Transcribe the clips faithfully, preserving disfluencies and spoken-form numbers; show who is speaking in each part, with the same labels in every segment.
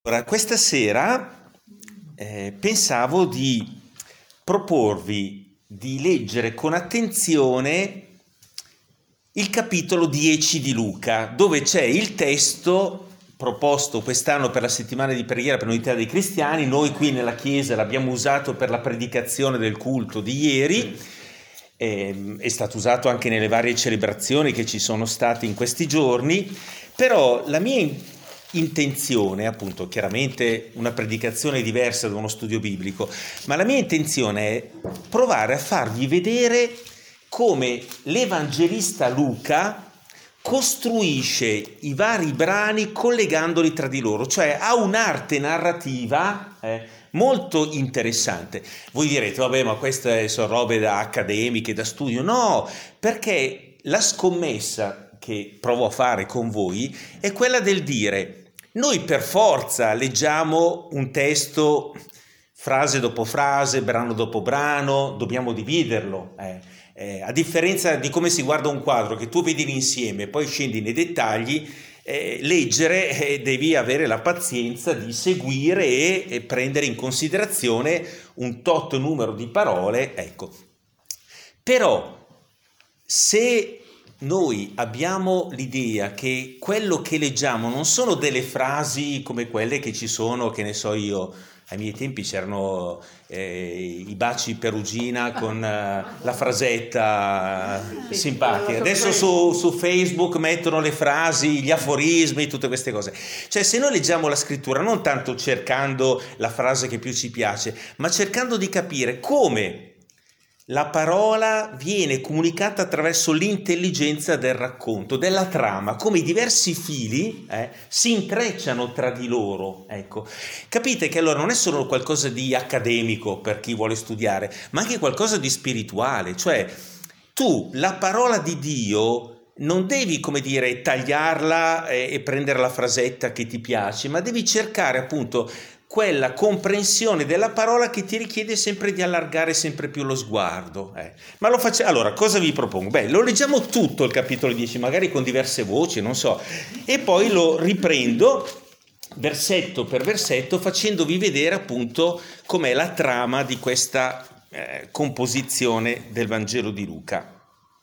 Speaker 1: Allora, questa sera eh, pensavo di proporvi di leggere con attenzione il capitolo dieci di Luca, dove c'è il testo proposto quest'anno per la settimana di preghiera per l'unità dei cristiani. Noi qui nella chiesa l'abbiamo usato per la predicazione del culto di ieri, eh, è stato usato anche nelle varie celebrazioni che ci sono state in questi giorni, però la mia intenzione, appunto, chiaramente una predicazione diversa da uno studio biblico, ma la mia intenzione è provare a farvi vedere come l'evangelista Luca costruisce i vari brani collegandoli tra di loro, cioè ha un'arte narrativa eh, molto interessante. Voi direte, vabbè, ma queste sono robe da accademiche, da studio. No, perché la scommessa che provo a fare con voi è quella del dire: noi per forza leggiamo un testo frase dopo frase, brano dopo brano, dobbiamo dividerlo. Eh. Eh, a differenza di come si guarda un quadro che tu vedi l'insieme e poi scendi nei dettagli, eh, leggere eh, devi avere la pazienza di seguire e, e prendere in considerazione un tot numero di parole. Ecco. Però se noi abbiamo l'idea che quello che leggiamo non sono delle frasi come quelle che ci sono, che ne so io, ai miei tempi c'erano eh, i baci perugina con eh, la frasetta sì, simpatica. Adesso su, su Facebook mettono le frasi, gli aforismi, tutte queste cose. Cioè, se noi leggiamo la scrittura non tanto cercando la frase che più ci piace, ma cercando di capire come la parola viene comunicata attraverso l'intelligenza del racconto, della trama, come i diversi fili eh, si intrecciano tra di loro. Ecco. Capite che allora non è solo qualcosa di accademico per chi vuole studiare, ma anche qualcosa di spirituale. Cioè, tu la parola di Dio non devi, come dire, tagliarla e, e prendere la frasetta che ti piace, ma devi cercare appunto quella comprensione della parola che ti richiede sempre di allargare sempre più lo sguardo. Eh. Ma lo facciamo. Allora, cosa vi propongo? Beh, lo leggiamo tutto il capitolo dieci, magari con diverse voci, non so, e poi lo riprendo versetto per versetto facendovi vedere appunto com'è la trama di questa eh, composizione del Vangelo di Luca.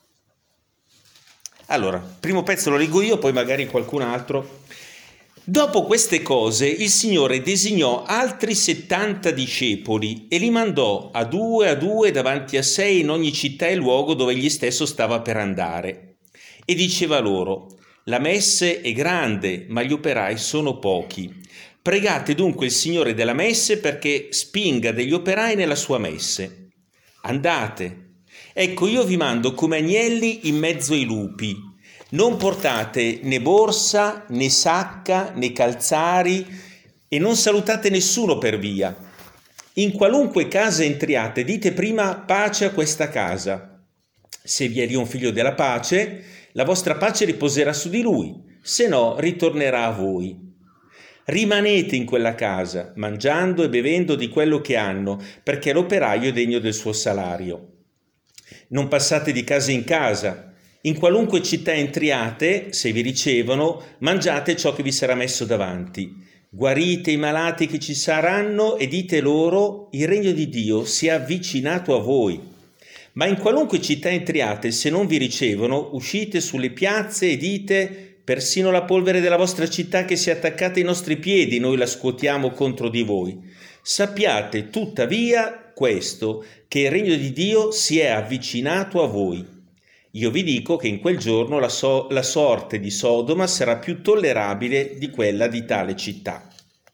Speaker 1: Allora, primo pezzo lo leggo io, poi magari qualcun altro. Dopo queste cose il Signore designò altri settanta discepoli e li mandò a due a due davanti a sé in ogni città e luogo dove egli stesso stava per andare. E diceva loro: la messe è grande, ma gli operai sono pochi. Pregate dunque il Signore della messe perché spinga degli operai nella sua messe. Andate. Ecco, io vi mando come agnelli in mezzo ai lupi. Non portate né borsa, né sacca, né calzari e non salutate nessuno per via. In qualunque casa entriate, dite prima pace a questa casa. Se vi è lì un figlio della pace, la vostra pace riposerà su di lui, se no ritornerà a voi. Rimanete in quella casa, mangiando e bevendo di quello che hanno, perché l'operaio è degno del suo salario. Non passate di casa in casa. In qualunque città entriate, se vi ricevono, mangiate ciò che vi sarà messo davanti. Guarite i malati che ci saranno e dite loro: il regno di Dio si è avvicinato a voi. Ma in qualunque città entriate, se non vi ricevono, uscite sulle piazze e dite: persino la polvere della vostra città che si è attaccata ai nostri piedi, noi la scuotiamo contro di voi. Sappiate tuttavia questo, che il regno di Dio si è avvicinato a voi. Io vi dico che in quel giorno la, so- la sorte di Sodoma sarà più tollerabile di quella di tale città.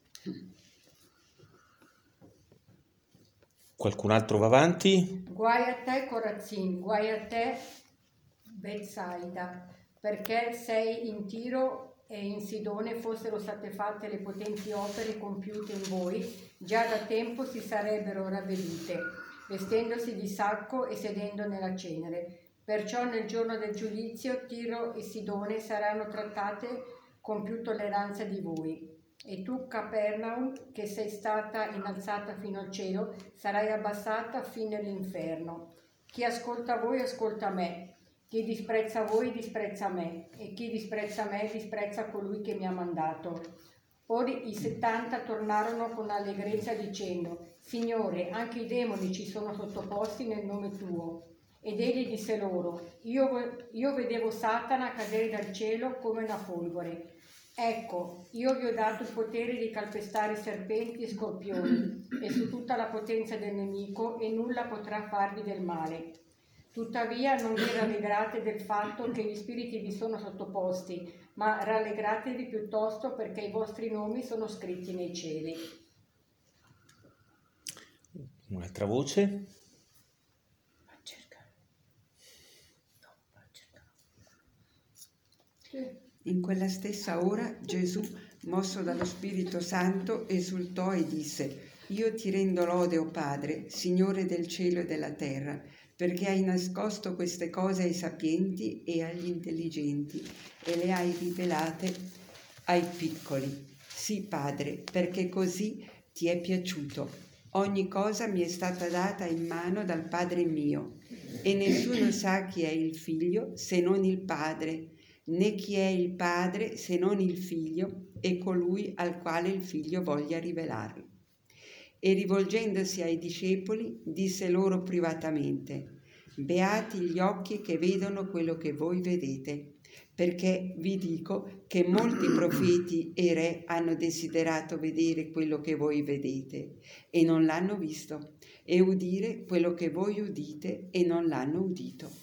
Speaker 1: Qualcun altro va avanti?
Speaker 2: Guai a te, Corazin, guai a te, Betsaida, perché sei in Tiro e in Sidone fossero state fatte le potenti opere compiute in voi, già da tempo si sarebbero ravvedute, vestendosi di sacco e sedendo nella cenere. Perciò nel giorno del giudizio Tiro e Sidone saranno trattate con più tolleranza di voi. E tu, Capernaum, che sei stata innalzata fino al cielo, sarai abbassata fino all'inferno. Chi ascolta voi, ascolta me. Chi disprezza voi, disprezza me. E chi disprezza me, disprezza colui che mi ha mandato. Ora i settanta tornarono con allegrezza dicendo: Signore, anche i demoni ci sono sottoposti nel nome tuo. Ed egli disse loro: Io, io vedevo Satana cadere dal cielo come una folgore. Ecco, io vi ho dato il potere di calpestare serpenti e scorpioni e su tutta la potenza del nemico, e nulla potrà farvi del male. Tuttavia non vi rallegrate del fatto che gli spiriti vi sono sottoposti, ma rallegratevi piuttosto perché i vostri nomi sono scritti nei cieli.
Speaker 1: Un'altra voce.
Speaker 3: In quella stessa ora Gesù, mosso dallo Spirito Santo, esultò e disse: Io ti rendo lode, o Padre, Signore del cielo e della terra, perché hai nascosto queste cose ai sapienti e agli intelligenti e le hai rivelate ai piccoli. Sì, Padre, perché così ti è piaciuto. Ogni cosa mi è stata data in mano dal Padre mio, e nessuno sa chi è il Figlio se non il Padre, né chi è il Padre se non il Figlio e colui al quale il Figlio voglia rivelarlo. E rivolgendosi ai discepoli disse loro privatamente: Beati gli occhi che vedono quello che voi vedete, perché vi dico che molti profeti e re hanno desiderato vedere quello che voi vedete e non l'hanno visto, e udire quello che voi udite e non l'hanno udito.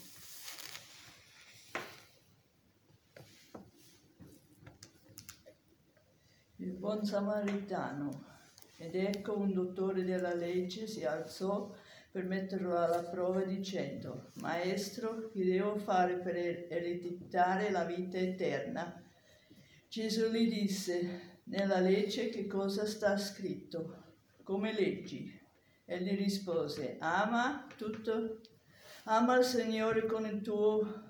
Speaker 4: Il buon samaritano. Ed ecco un dottore della legge si alzò per metterlo alla prova dicendo: Maestro, che devo fare per ereditare la vita eterna? Gesù gli disse: Nella legge che cosa sta scritto? Come leggi? Egli rispose: Ama tutto, ama il Signore con il tuo,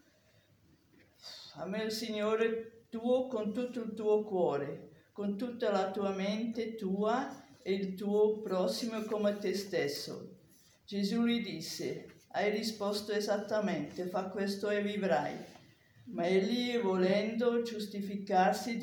Speaker 4: ama il Signore tuo con tutto il tuo cuore, con tutta la tua mente tua e il tuo prossimo come te stesso. Gesù gli disse: Hai risposto esattamente, fa questo e vivrai. Ma egli, volendo giustificarsi,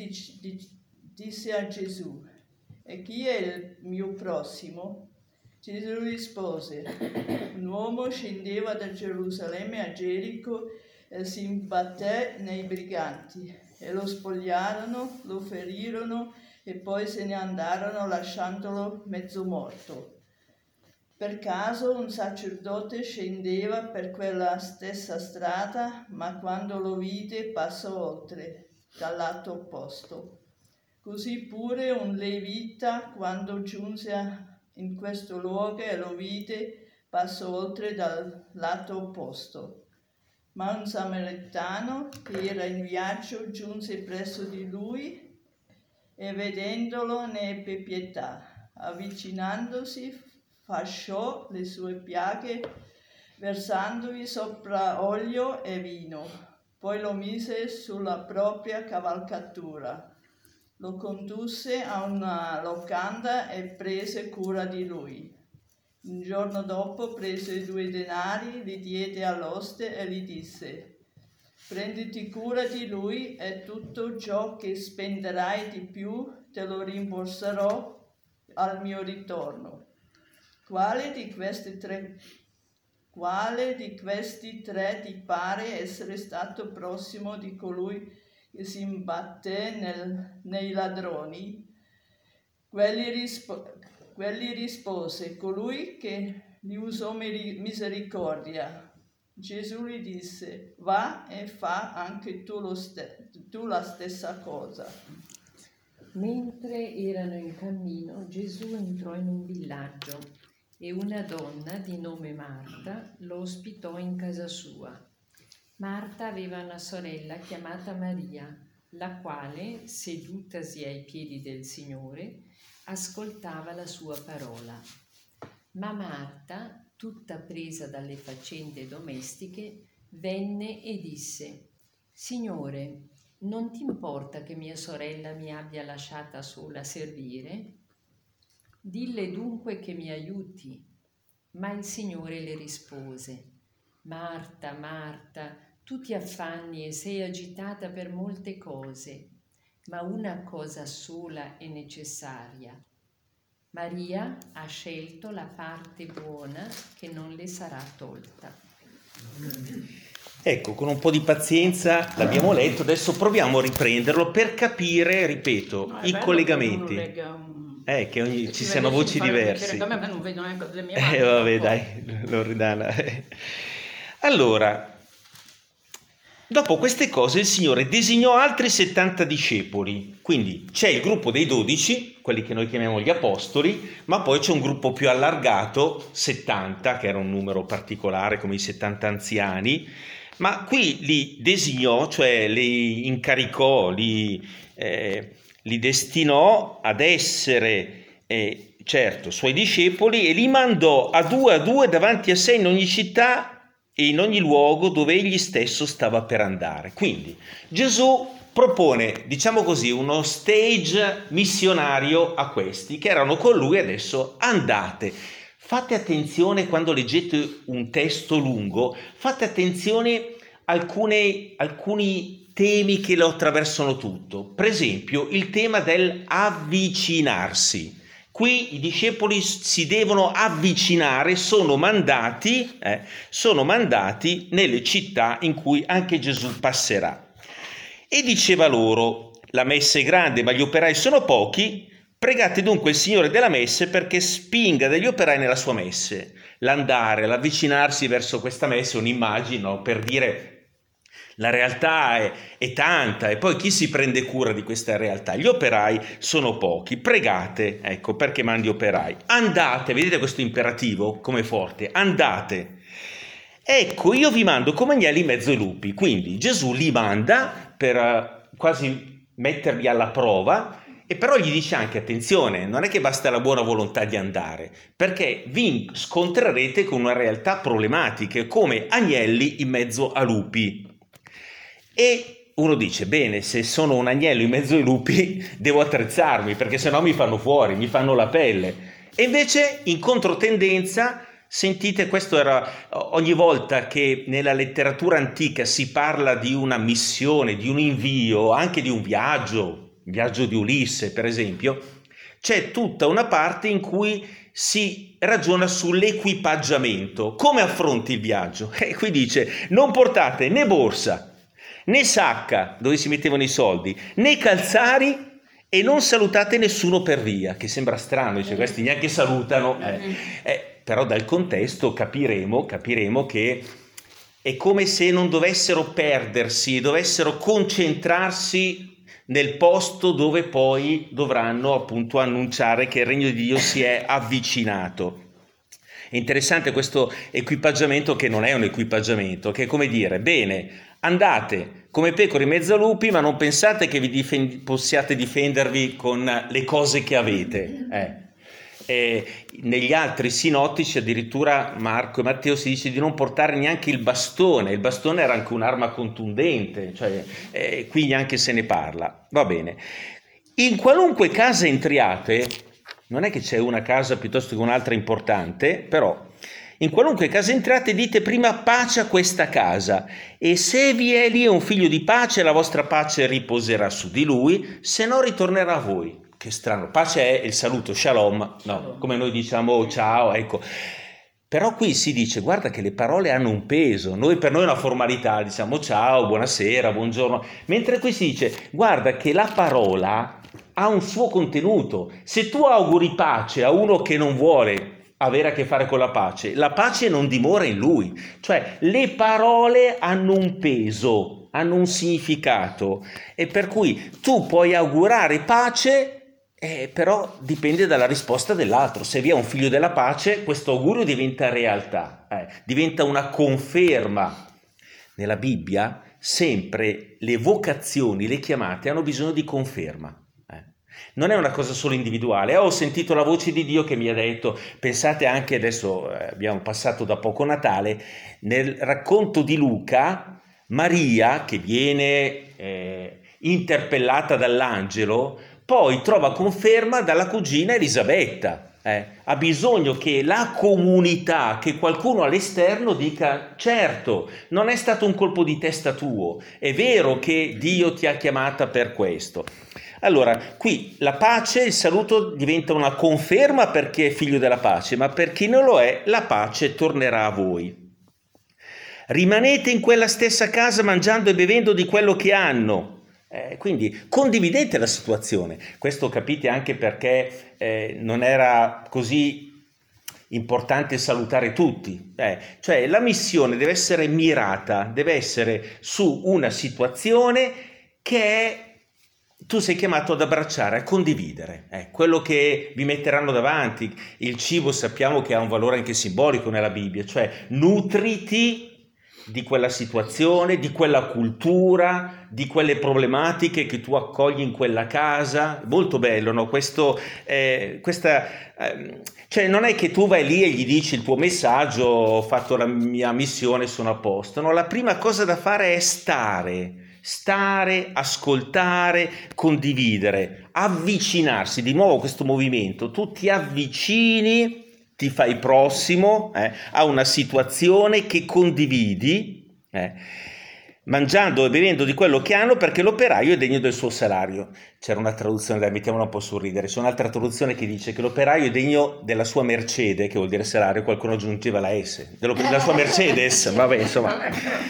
Speaker 4: disse a Gesù: E chi è il mio prossimo? Gesù rispose: Un uomo scendeva da Gerusalemme a Gerico e si imbatté nei briganti, e lo spogliarono, lo ferirono e poi se ne andarono lasciandolo mezzo morto. Per caso un sacerdote scendeva per quella stessa strada, ma quando lo vide passò oltre, dal lato opposto. Così pure un levita, quando giunse in questo luogo e lo vide, passò oltre dal lato opposto. Ma un samaritano che era in viaggio giunse presso di lui e vedendolo ne ebbe pietà. Avvicinandosi fasciò le sue piaghe versandovi sopra olio e vino, poi lo mise sulla propria cavalcatura, lo condusse a una locanda e prese cura di lui. Un giorno dopo prese due denari, li diede all'oste e gli disse: Prenditi cura di lui e tutto ciò che spenderai di più te lo rimborserò al mio ritorno. Quale di questi tre, quale di questi tre ti pare essere stato prossimo di colui che si imbatté nel, nei ladroni? Quelli, rispo, quelli rispose: colui che gli usò misericordia. Gesù gli disse: va e fa anche tu, lo ste- tu la stessa cosa.
Speaker 5: Mentre erano in cammino, Gesù entrò in un villaggio e una donna di nome Marta lo ospitò in casa sua. Marta aveva una sorella chiamata Maria, la quale, sedutasi ai piedi del Signore, ascoltava la sua parola. Ma Marta, tutta presa dalle faccende domestiche, venne e disse: Signore, non ti importa che mia sorella mi abbia lasciata sola a servire? Dille dunque che mi aiuti. Ma il Signore le rispose: Marta, Marta, tu ti affanni e sei agitata per molte cose. ma una cosa sola è necessaria. Maria ha scelto la parte buona che non le sarà tolta.
Speaker 1: Ecco, con un po' di pazienza l'abbiamo letto, adesso proviamo a riprenderlo per capire, ripeto,
Speaker 6: No, è
Speaker 1: i
Speaker 6: bello
Speaker 1: collegamenti.
Speaker 6: che uno legga un-
Speaker 1: Eh, che ogni-
Speaker 6: che
Speaker 1: ci
Speaker 6: si
Speaker 1: siano
Speaker 6: vede,
Speaker 1: voci
Speaker 6: si fa
Speaker 1: diverse.
Speaker 6: vedere da me, ma non vedo neanche le mie
Speaker 1: Eh,
Speaker 6: mani.
Speaker 1: vabbè,
Speaker 6: troppo.
Speaker 1: dai, Loredana. Allora, dopo queste cose il Signore designò altri settanta discepoli. Quindi c'è il gruppo dei dodici, quelli che noi chiamiamo gli apostoli, ma poi c'è un gruppo più allargato, settanta, che era un numero particolare come i settanta anziani, ma qui li designò, cioè li incaricò, li, eh, li destinò ad essere, eh, certo, suoi discepoli e li mandò a due a due davanti a sé in ogni città e in ogni luogo dove egli stesso stava per andare. Quindi Gesù propone, diciamo così, uno stage missionario a questi che erano con lui. Adesso andate. Fate attenzione quando leggete un testo lungo, fate attenzione a alcune, alcuni temi che lo attraversano tutto. Per esempio, il tema del avvicinarsi. Qui i discepoli si devono avvicinare, sono mandati, eh, sono mandati nelle città in cui anche Gesù passerà. E diceva loro: la messe è grande, ma gli operai sono pochi. Pregate dunque il Signore della messe perché spinga degli operai nella sua messe. L'andare, l'avvicinarsi verso questa messe è un'immagine, no? Per dire la realtà è, è tanta e poi chi si prende cura di questa realtà? Gli operai sono pochi. Pregate, ecco, perché mandi operai. Andate, vedete questo imperativo come forte? Andate. Ecco, io vi mando come agnelli in mezzo ai lupi. Quindi Gesù li manda per uh, quasi metterli alla prova. E però gli dice anche: attenzione, non è che basta la buona volontà di andare, perché vi scontrerete con una realtà problematica, come agnelli in mezzo a lupi. E uno dice: bene, se sono un agnello in mezzo ai lupi devo attrezzarmi, perché sennò mi fanno fuori, mi fanno la pelle. E invece, in controtendenza, sentite, questo era ogni volta che nella letteratura antica si parla di una missione, di un invio, anche di un viaggio, viaggio di Ulisse per esempio, c'è tutta una parte in cui si ragiona sull'equipaggiamento. Come affronti il viaggio? E qui dice: non portate né borsa, né sacca dove si mettevano i soldi, né calzari e non salutate nessuno per via, che sembra strano, dice questi neanche salutano, eh. Eh, però dal contesto capiremo, capiremo che è come se non dovessero perdersi, dovessero concentrarsi nel posto dove poi dovranno appunto annunciare che il regno di Dio si è avvicinato. È interessante questo equipaggiamento, che non è un equipaggiamento, che è come dire: bene, andate come pecore in mezzo a lupi, ma non pensate che vi difend- possiate difendervi con le cose che avete. Eh. E negli altri sinottici, addirittura Marco e Matteo, si dice di non portare neanche il bastone. Il bastone era anche un'arma contundente, cioè eh, qui neanche se ne parla. Va bene. In qualunque casa entriate, non è che c'è una casa piuttosto che un'altra importante, però in qualunque casa entrate dite prima pace a questa casa, e se vi è lì un figlio di pace, la vostra pace riposerà su di lui, se no ritornerà a voi. Che strano, pace è il saluto, shalom, no, come noi diciamo oh, ciao, ecco. Però qui si dice: guarda che le parole hanno un peso. Noi, per noi è una formalità, diciamo ciao, buonasera, buongiorno, mentre qui si dice: guarda che la parola ha un suo contenuto. Se tu auguri pace a uno che non vuole avere a che fare con la pace, la pace non dimora in lui. Cioè le parole hanno un peso, hanno un significato, e per cui tu puoi augurare pace, Eh, però dipende dalla risposta dell'altro. Se vi è un figlio della pace, questo augurio diventa realtà, eh, diventa una conferma. Nella Bibbia sempre le vocazioni, le chiamate hanno bisogno di conferma. Eh. Non è una cosa solo individuale. Oh, ho sentito la voce di Dio che mi ha detto. Pensate anche, adesso eh, abbiamo passato da poco Natale, nel racconto di Luca, Maria che viene eh, interpellata dall'angelo, poi trova conferma dalla cugina Elisabetta. Eh, ha bisogno che la comunità, che qualcuno all'esterno dica: certo, non è stato un colpo di testa tuo, è vero che Dio ti ha chiamata per questo. Allora, qui la pace, il saluto diventa una conferma perché è figlio della pace, ma per chi non lo è, la pace tornerà a voi. Rimanete in quella stessa casa mangiando e bevendo di quello che hanno. Eh, quindi condividete la situazione. Questo capite anche perché eh, non era così importante salutare tutti. Eh, cioè la missione deve essere mirata, deve essere su una situazione che è tu sei chiamato ad abbracciare, a condividere, eh, quello che vi metteranno davanti. Il cibo sappiamo che ha un valore anche simbolico nella Bibbia, cioè nutriti di quella situazione, di quella cultura, di quelle problematiche che tu accogli in quella casa. Molto bello, no? Questo, eh, questa, eh, cioè non è che tu vai lì e gli dici il tuo messaggio, ho fatto la mia missione, sono a posto. No, la prima cosa da fare è stare. Stare, ascoltare, condividere, avvicinarsi. Di nuovo questo movimento, tu ti avvicini, ti fai prossimo eh, a una situazione che condividi, eh, mangiando e bevendo di quello che hanno, perché l'operaio è degno del suo salario. C'era una traduzione, dai, mettiamola un po' sul ridere, c'è un'altra traduzione che dice che l'operaio è degno della sua mercede, che vuol dire salario, qualcuno aggiungeva la S, della sua Mercedes, vabbè, insomma,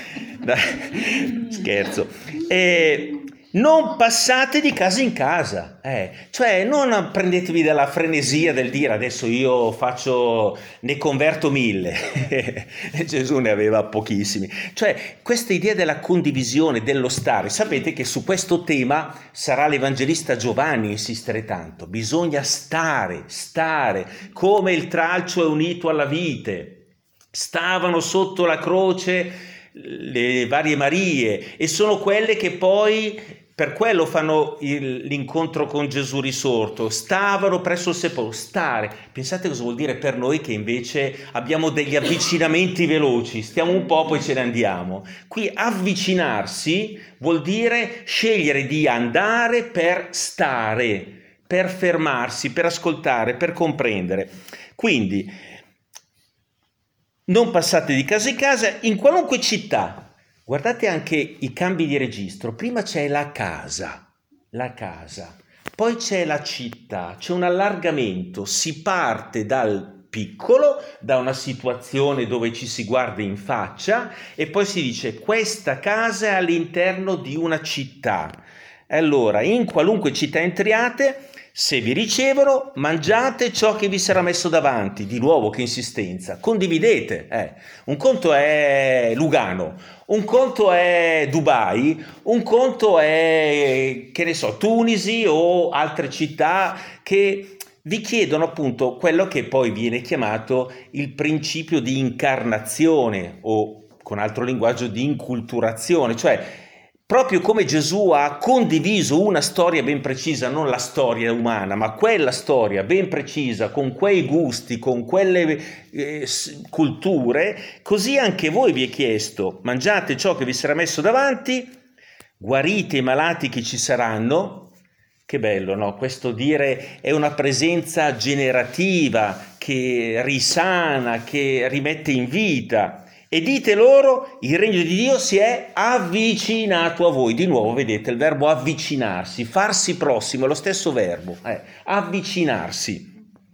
Speaker 1: scherzo. E non passate di casa in casa, eh. Cioè non prendetevi dalla frenesia del dire adesso io faccio, ne converto mille, Gesù ne aveva pochissimi. Cioè questa idea della condivisione, dello stare, sapete che su questo tema sarà l'evangelista Giovanni a insistere tanto, bisogna stare, stare, come il tralcio è unito alla vite, stavano sotto la croce le varie Marie e sono quelle che poi per quello fanno il, l'incontro con Gesù risorto, stavano presso il sepolcro, stare. Pensate cosa vuol dire per noi che invece abbiamo degli avvicinamenti veloci, stiamo un po' poi ce ne andiamo. Qui avvicinarsi vuol dire scegliere di andare per stare, per fermarsi, per ascoltare, per comprendere. Quindi non passate di casa in casa in qualunque città. Guardate anche i cambi di registro. Prima c'è la casa, la casa, poi c'è la città, c'è un allargamento, si parte dal piccolo, da una situazione dove ci si guarda in faccia e poi si dice questa casa è all'interno di una città. Allora, in qualunque città entriate, se vi ricevono, mangiate ciò che vi sarà messo davanti. Di nuovo, che insistenza. Condividete. Eh. Un conto è Lugano, un conto è Dubai, un conto è, che ne so, Tunisi o altre città che vi chiedono appunto quello che poi viene chiamato il principio di incarnazione o, con altro linguaggio, di inculturazione, cioè proprio come Gesù ha condiviso una storia ben precisa, non la storia umana, ma quella storia ben precisa, con quei gusti, con quelle eh, culture, così anche voi vi è chiesto, mangiate ciò che vi sarà messo davanti, guarite i malati che ci saranno. Che bello, no? Questo dire è una presenza generativa che risana, che rimette in vita. E dite loro, il regno di Dio si è avvicinato a voi. Di nuovo, vedete il verbo avvicinarsi, farsi prossimo, è lo stesso verbo, eh, avvicinarsi.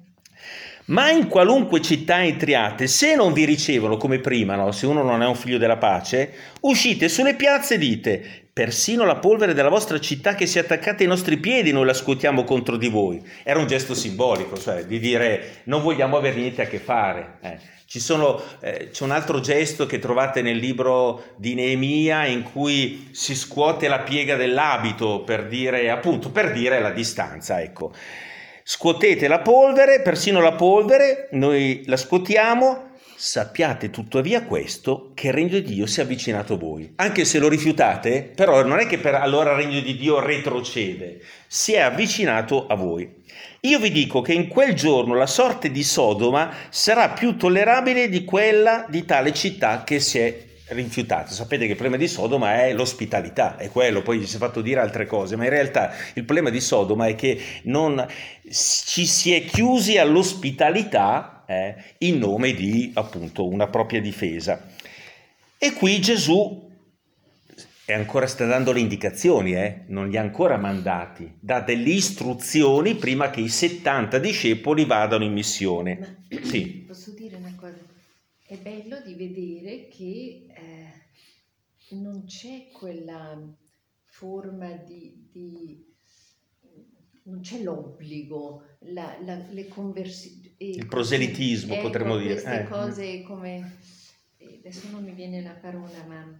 Speaker 1: Ma in qualunque città entriate, se non vi ricevono come prima, no? Se uno non è un figlio della pace, uscite sulle piazze e dite, persino la polvere della vostra città che si è attaccata ai nostri piedi noi la scuotiamo contro di voi. Era un gesto simbolico, cioè di dire non vogliamo avere niente a che fare. Eh. Ci sono, eh, c'è un altro gesto che trovate nel libro di Neemia in cui si scuote la piega dell'abito per dire, appunto, per dire la distanza, ecco. Scuotete la polvere, persino la polvere, noi la scuotiamo, sappiate tuttavia questo, che il regno di Dio si è avvicinato a voi. Anche se lo rifiutate, però non è che per allora il regno di Dio retrocede, si è avvicinato a voi. Io vi dico che in quel giorno la sorte di Sodoma sarà più tollerabile di quella di tale città che si è rifiutato. Sapete che il problema di Sodoma è l'ospitalità, è quello, poi gli si è fatto dire altre cose, ma in realtà il problema di Sodoma è che non ci si è chiusi all'ospitalità eh, in nome di appunto una propria difesa. E qui Gesù e ancora sta dando le indicazioni, eh? non li ha ancora mandati, dà delle istruzioni prima che i settanta discepoli vadano in missione.
Speaker 5: Ma,
Speaker 1: sì.
Speaker 5: Posso dire una cosa? È bello di vedere che eh, non c'è quella forma di... di non c'è l'obbligo, la, la, le conversioni...
Speaker 1: Il proselitismo,
Speaker 5: ecco,
Speaker 1: potremmo dire.
Speaker 5: Queste
Speaker 1: eh.
Speaker 5: cose come... Adesso non mi viene la parola, ma...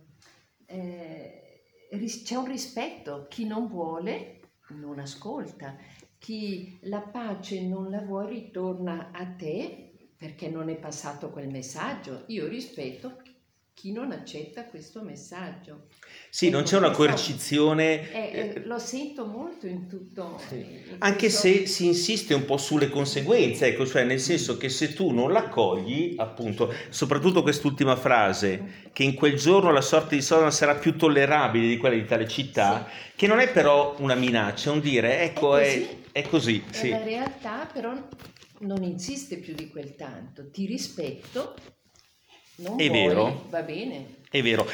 Speaker 5: Eh, c'è un rispetto, chi non vuole non ascolta, chi la pace non la vuole ritorna a te perché non è passato quel messaggio. Io rispetto chi non accetta questo messaggio.
Speaker 1: Sì, non c'è una coercizione.
Speaker 5: Eh, eh, lo sento molto in tutto.
Speaker 1: Sì.
Speaker 5: In
Speaker 1: Anche
Speaker 5: questo...
Speaker 1: se si insiste un po' sulle conseguenze, ecco, cioè nel senso che se tu non l'accogli, appunto, soprattutto quest'ultima frase, che in quel giorno la sorte di Sodoma sarà più tollerabile di quella di tale città, sì. che non è però una minaccia, è un dire, ecco, è così. È, è così
Speaker 5: è
Speaker 1: sì.
Speaker 5: La realtà però non insiste più di quel tanto, ti rispetto. Non
Speaker 1: è
Speaker 5: vuoi,
Speaker 1: vero,
Speaker 5: va bene.
Speaker 1: È vero.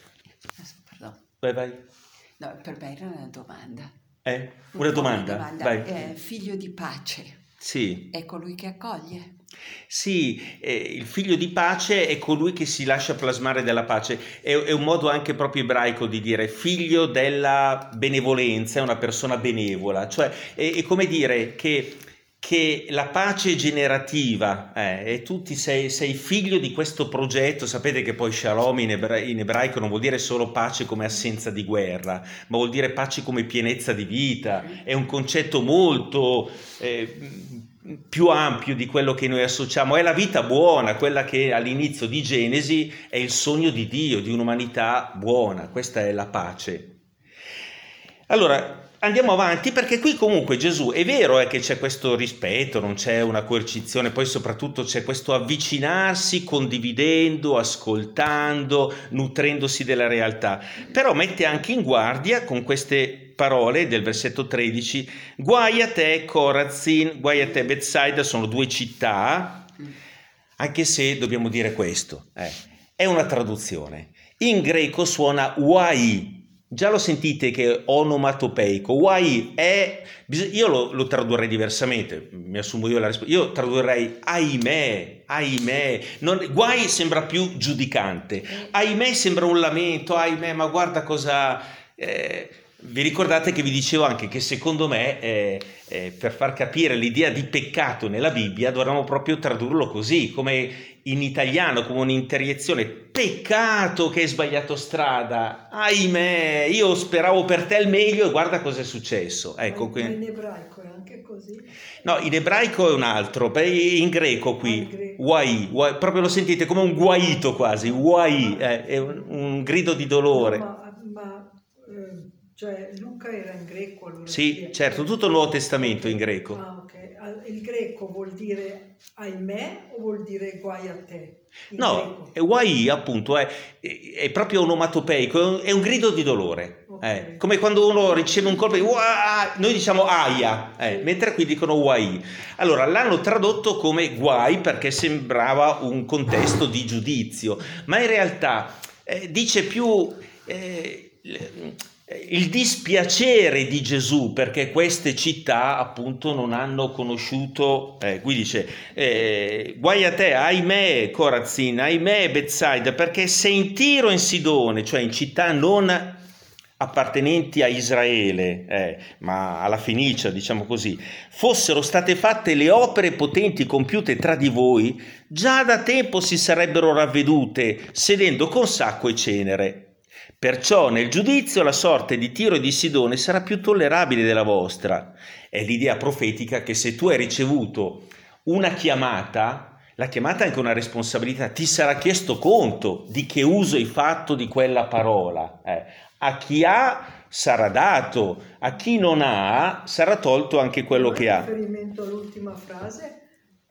Speaker 3: Pardon.
Speaker 1: Vai, vai.
Speaker 3: No, per me era una domanda.
Speaker 1: Eh? Una domanda?
Speaker 3: Una domanda.
Speaker 1: Vai.
Speaker 3: Eh, figlio di pace.
Speaker 1: Sì.
Speaker 3: È colui che accoglie.
Speaker 1: Sì, eh, il figlio di pace è colui che si lascia plasmare della pace. È, è un modo anche proprio ebraico di dire figlio della benevolenza, è una persona benevola. Cioè, è, è come dire che... che la pace generativa, eh, e tu ti sei, sei figlio di questo progetto. Sapete che poi shalom in, ebra- in ebraico non vuol dire solo pace come assenza di guerra, ma vuol dire pace come pienezza di vita, è un concetto molto eh, più ampio di quello che noi associamo, è la vita buona, quella che all'inizio di Genesi è il sogno di Dio, di un'umanità buona, questa è la pace. Allora, andiamo avanti perché qui comunque Gesù, è vero è che c'è questo rispetto, non c'è una coercizione, poi soprattutto c'è questo avvicinarsi condividendo, ascoltando, nutrendosi della realtà, però mette anche in guardia con queste parole del versetto tredici, guai a te Corazin, guai a te Betsaida, sono due città, anche se dobbiamo dire questo, eh, è una traduzione, in greco suona uai. Già lo sentite che è onomatopeico, guai è, io lo, lo tradurrei diversamente, mi assumo io la risposta, io tradurrei ahimè, ahimè, non, guai sembra più giudicante, ahimè sembra un lamento, ahimè ma guarda cosa, eh, vi ricordate che vi dicevo anche che secondo me eh, eh, per far capire l'idea di peccato nella Bibbia dovremmo proprio tradurlo così, come in italiano, come un'interiezione, peccato che hai sbagliato strada, ahimè, io speravo per te il meglio e guarda cosa è successo. Ecco,
Speaker 7: ma in ebraico è anche così?
Speaker 1: No, in ebraico è un altro, in greco qui, guai, guai, proprio lo sentite come un guaito quasi, guai, eh, è un, un grido di dolore.
Speaker 7: No, ma, ma eh, cioè Luca era in greco allora?
Speaker 1: Sì, certo, tutto il Nuovo Testamento in greco.
Speaker 7: Ah, ok. Il greco vuol dire ahimè o vuol dire guai a te? In
Speaker 1: no, guai appunto è, è proprio onomatopeico, è un grido di dolore, okay. eh, come quando uno riceve un colpo, noi diciamo aia, eh, sì. Mentre qui dicono guai. Allora l'hanno tradotto come guai perché sembrava un contesto di giudizio, ma in realtà eh, dice più... Eh, il dispiacere di Gesù perché queste città appunto non hanno conosciuto, eh, qui dice eh, guai a te, ahimè Corazin, ahimè Betsaida, perché se in Tiro e in Sidone, cioè in città non appartenenti a Israele, eh, ma alla Fenicia diciamo così, fossero state fatte le opere potenti compiute tra di voi, già da tempo si sarebbero ravvedute sedendo con sacco e cenere. Perciò nel giudizio la sorte di Tiro e di Sidone sarà più tollerabile della vostra. È l'idea profetica che se tu hai ricevuto una chiamata, la chiamata è anche una responsabilità, ti sarà chiesto conto di che uso hai fatto di quella parola. Eh, a chi ha sarà dato, a chi non ha sarà tolto anche quello che ha.
Speaker 7: In riferimento all'ultima frase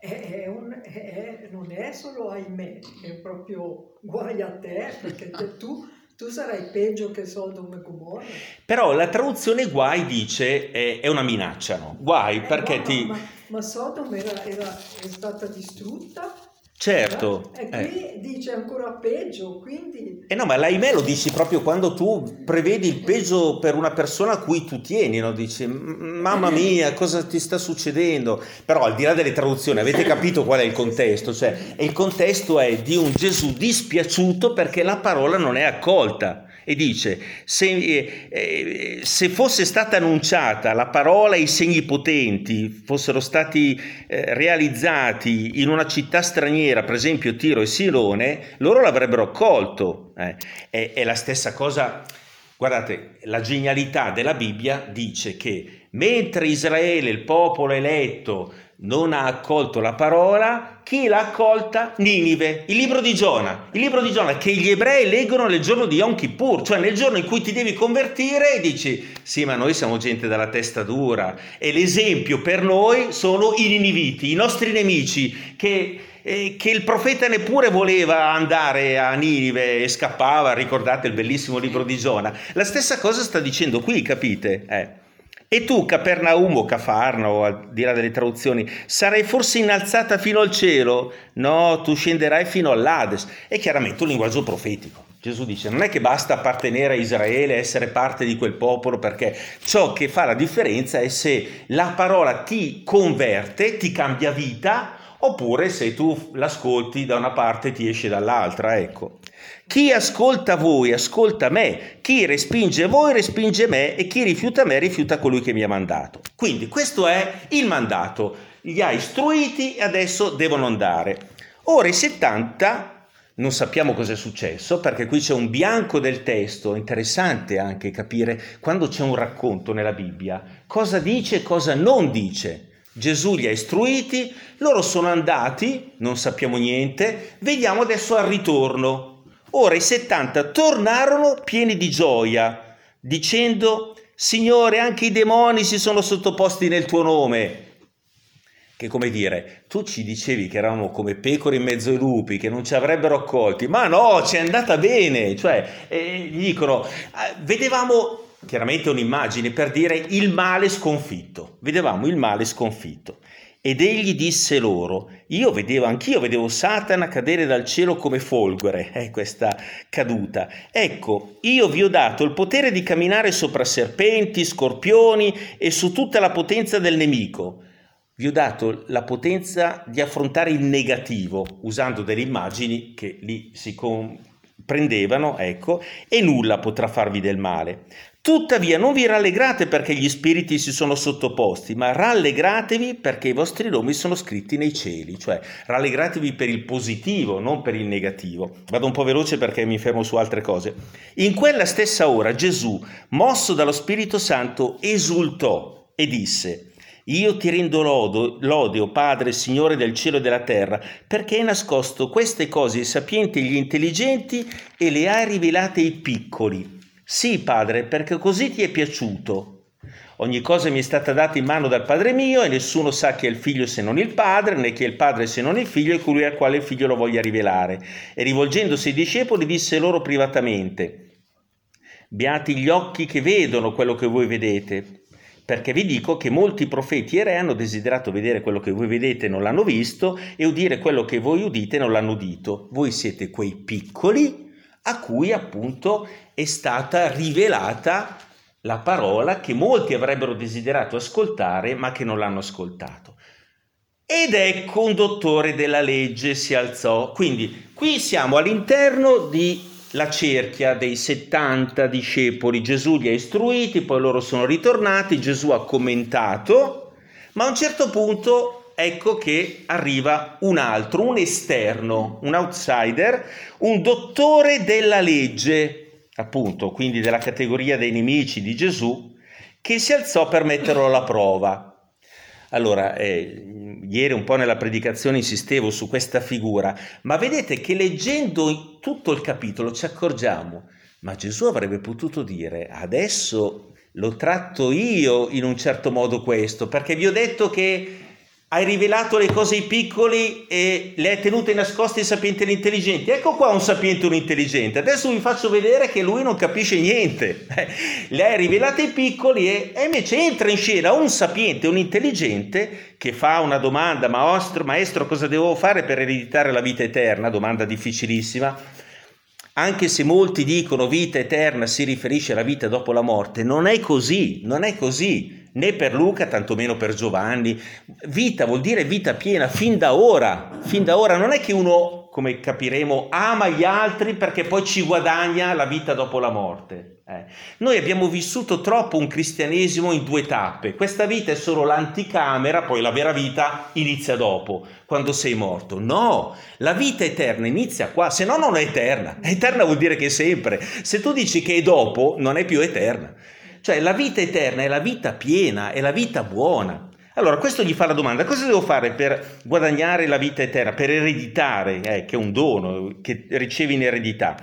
Speaker 7: è un, è, non è solo ahimè, è proprio guai a te, perché te, tu, tu sarai peggio che Sodoma e Gomorra.
Speaker 1: Però la traduzione guai dice è, è una minaccia, no? Guai
Speaker 7: Eh,
Speaker 1: perché
Speaker 7: no,
Speaker 1: ti...
Speaker 7: Ma, ma Sodoma era, era, è stata distrutta.
Speaker 1: Certo.
Speaker 7: E
Speaker 1: eh.
Speaker 7: qui dice ancora peggio, quindi...
Speaker 1: Eh no, ma l'ahimè lo dici proprio quando tu prevedi il peggio per una persona a cui tu tieni, no? Dici, mamma mia, cosa ti sta succedendo? Però al di là delle traduzioni, avete capito qual è il contesto? Cioè, il contesto è di un Gesù dispiaciuto perché la parola non è accolta. E dice, se, eh, eh, se fosse stata annunciata la parola e i segni potenti fossero stati eh, realizzati in una città straniera, per esempio Tiro e Silone, loro l'avrebbero accolto. Eh. È, è la stessa cosa, guardate, la genialità della Bibbia dice che mentre Israele, il popolo eletto, non ha accolto la parola, chi l'ha accolta? Ninive, il libro di Giona, il libro di Giona che gli ebrei leggono nel giorno di Yom Kippur, cioè nel giorno in cui ti devi convertire e dici, sì, ma noi siamo gente dalla testa dura, e l'esempio per noi sono i niniviti, i nostri nemici, che, eh, che il profeta neppure voleva andare a Ninive e scappava, ricordate il bellissimo libro di Giona. La stessa cosa sta dicendo qui, capite? Eh. E tu, Capernaum o Cafarno, al di là delle traduzioni, sarai forse innalzata fino al cielo? No, tu scenderai fino all'Ades. È chiaramente un linguaggio profetico. Gesù dice, non è che basta appartenere a Israele, essere parte di quel popolo, perché ciò che fa la differenza è se la parola ti converte, ti cambia vita, oppure se tu l'ascolti da una parte ti esce dall'altra, ecco. Chi ascolta voi, ascolta me, chi respinge voi, respinge me, e chi rifiuta me, rifiuta colui che mi ha mandato. Quindi questo è il mandato, li ha istruiti e adesso devono andare. Ora i settanta, non sappiamo cosa è successo, perché qui c'è un bianco del testo, interessante anche capire quando c'è un racconto nella Bibbia, cosa dice e cosa non dice. Gesù li ha istruiti, loro sono andati, non sappiamo niente, vediamo adesso al ritorno. Ora i settanta tornarono pieni di gioia, dicendo, Signore, anche i demoni si sono sottoposti nel tuo nome. Che come dire, tu ci dicevi che eravamo come pecore in mezzo ai lupi, che non ci avrebbero accolti, ma no, ci è andata bene. Cioè, eh, gli dicono, eh, vedevamo, chiaramente un'immagine per dire il male sconfitto, vedevamo il male sconfitto. Ed egli disse loro, io vedevo, anch'io vedevo Satana cadere dal cielo come folgore, è eh, questa caduta. Ecco, io vi ho dato il potere di camminare sopra serpenti, scorpioni e su tutta la potenza del nemico. Vi ho dato la potenza di affrontare il negativo, usando delle immagini che lì si comprendevano, ecco, e nulla potrà farvi del male. Tuttavia non vi rallegrate perché gli spiriti si sono sottoposti, ma rallegratevi perché i vostri nomi sono scritti nei cieli, cioè rallegratevi per il positivo, non per il negativo. Vado un po' veloce perché mi fermo su altre cose. In quella stessa ora Gesù, mosso dallo Spirito Santo, esultò e disse, io ti rendo lodo, lode, o Padre, Signore del cielo e della terra, perché hai nascosto queste cose ai sapienti e agli intelligenti e le hai rivelate ai piccoli. Sì, Padre, perché così ti è piaciuto. Ogni cosa mi è stata data in mano dal Padre mio e nessuno sa chi è il figlio se non il Padre, né chi è il Padre se non il figlio e colui al quale il figlio lo voglia rivelare. E rivolgendosi ai discepoli disse loro privatamente, beati gli occhi che vedono quello che voi vedete, perché vi dico che molti profeti e re hanno desiderato vedere quello che voi vedete e non l'hanno visto e udire quello che voi udite e non l'hanno udito. Voi siete quei piccoli a cui appunto è stata rivelata la parola che molti avrebbero desiderato ascoltare ma che non l'hanno ascoltato. Ed ecco un dottore della legge si alzò. Quindi qui siamo all'interno di la cerchia dei settanta discepoli. Gesù li ha istruiti, poi loro sono ritornati, Gesù ha commentato, ma a un certo punto ecco che arriva un altro, un esterno, un outsider, un dottore della legge, appunto, quindi della categoria dei nemici di Gesù, che si alzò per metterlo alla prova. Allora, eh, ieri un po' nella predicazione insistevo su questa figura, ma vedete che leggendo tutto il capitolo ci accorgiamo, ma Gesù avrebbe potuto dire, adesso lo tratto io in un certo modo questo, perché vi ho detto che hai rivelato le cose ai piccoli e le hai tenute nascoste ai sapienti e agli intelligenti. Ecco qua un sapiente e un intelligente. Adesso vi faccio vedere che lui non capisce niente. Le hai rivelate ai piccoli e, e invece entra in scena un sapiente e un intelligente che fa una domanda: maestro, maestro, cosa devo fare per ereditare la vita eterna? Domanda difficilissima. Anche se molti dicono vita eterna si riferisce alla vita dopo la morte, non è così, non è così, né per Luca, tantomeno per Giovanni. Vita vuol dire vita piena, fin da ora, fin da ora. Non è che uno, come capiremo, ama gli altri perché poi ci guadagna la vita dopo la morte. Eh. Noi abbiamo vissuto troppo un cristianesimo in due tappe. Questa vita è solo l'anticamera, poi la vera vita inizia dopo, quando sei morto. No, la vita eterna inizia qua, se no non è eterna. Eterna vuol dire che è sempre. Se tu dici che è dopo, non è più eterna. Cioè la vita eterna è la vita piena, è la vita buona. Allora questo gli fa la domanda: cosa devo fare per guadagnare la vita eterna, per ereditare, eh, che è un dono che ricevi in eredità?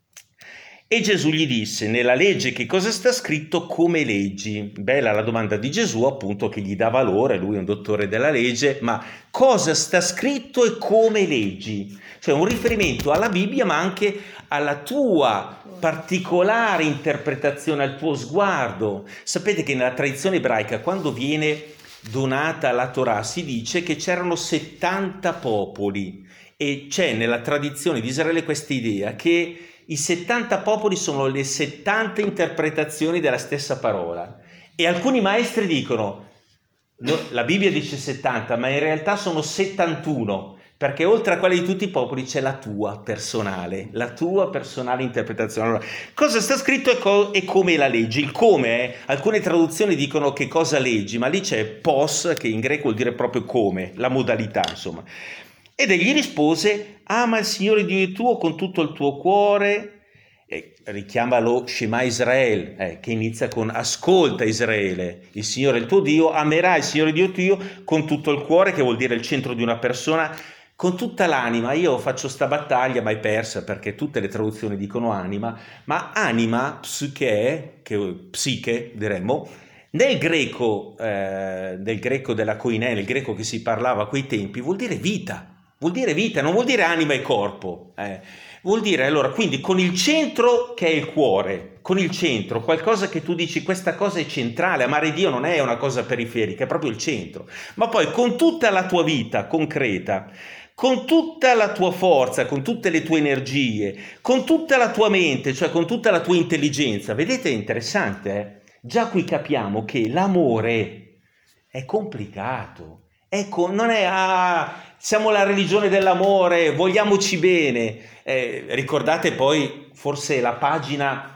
Speaker 1: E Gesù gli disse: nella legge che cosa sta scritto, come leggi? Bella la domanda di Gesù, appunto, che gli dà valore, lui è un dottore della legge, ma cosa sta scritto e come leggi? Cioè un riferimento alla Bibbia, ma anche alla tua particolare interpretazione, al tuo sguardo. Sapete che nella tradizione ebraica, quando viene donata la Torah, si dice che c'erano settanta popoli, e c'è nella tradizione di Israele questa idea che i settanta popoli sono le settanta interpretazioni della stessa parola, e alcuni maestri dicono no, la Bibbia dice settanta, ma in realtà sono settantuno, perché oltre a quella di tutti i popoli c'è la tua personale, la tua personale interpretazione. Allora, cosa sta scritto e, co- e come la leggi? Il come, eh? Alcune traduzioni dicono che cosa leggi, ma lì c'è pos, che in greco vuol dire proprio come, la modalità, insomma. Ed egli rispose: ama il Signore Dio tuo con tutto il tuo cuore, e richiama lo Shema Israel, eh, che inizia con ascolta Israele, il Signore il tuo Dio, amerai il Signore Dio tuo con tutto il cuore, che vuol dire il centro di una persona, con tutta l'anima. Io faccio sta battaglia, ma è persa, perché tutte le traduzioni dicono anima, ma anima, psiche, che psiche diremmo, nel greco, eh, del greco della koiné, nel greco che si parlava a quei tempi, vuol dire vita. Vuol dire vita, non vuol dire anima e corpo. Eh. Vuol dire, allora, quindi con il centro che è il cuore, con il centro, qualcosa che tu dici questa cosa è centrale, amare Dio non è una cosa periferica, è proprio il centro. Ma poi con tutta la tua vita concreta, con tutta la tua forza, con tutte le tue energie, con tutta la tua mente, cioè con tutta la tua intelligenza. Vedete, è interessante, eh? Già qui capiamo che l'amore è complicato. Ecco, non è ah, siamo la religione dell'amore, vogliamoci bene. Eh, ricordate poi forse la pagina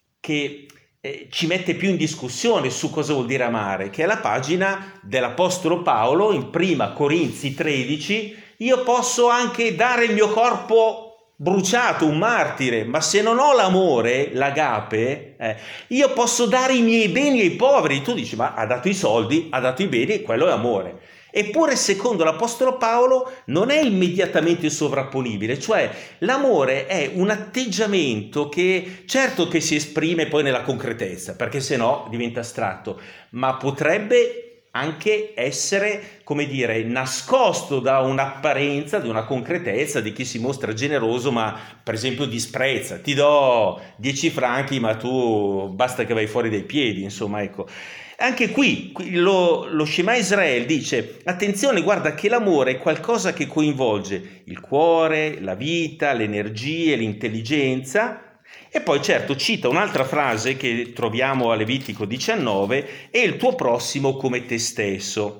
Speaker 1: che eh, ci mette più in discussione su cosa vuol dire amare, che è la pagina dell'Apostolo Paolo in prima Corinzi tredici. Io posso anche dare il mio corpo bruciato, un martire, ma se non ho l'amore, l'agape, eh, io posso dare i miei beni ai poveri. Tu dici, ma ha dato i soldi, ha dato i beni, quello è amore. Eppure, secondo l'Apostolo Paolo, non è immediatamente sovrapponibile, cioè l'amore è un atteggiamento che, certo che si esprime poi nella concretezza, perché se no diventa astratto, ma potrebbe anche essere, come dire, nascosto da un'apparenza, di una concretezza, di chi si mostra generoso, ma per esempio disprezza. Ti do dieci franchi, ma tu basta che vai fuori dai piedi, insomma, ecco. Anche qui lo, lo Shema Israel dice: attenzione, guarda che l'amore è qualcosa che coinvolge il cuore, la vita, le energie, l'intelligenza. E poi certo cita un'altra frase che troviamo a Levitico diciannove: e il tuo prossimo come te stesso.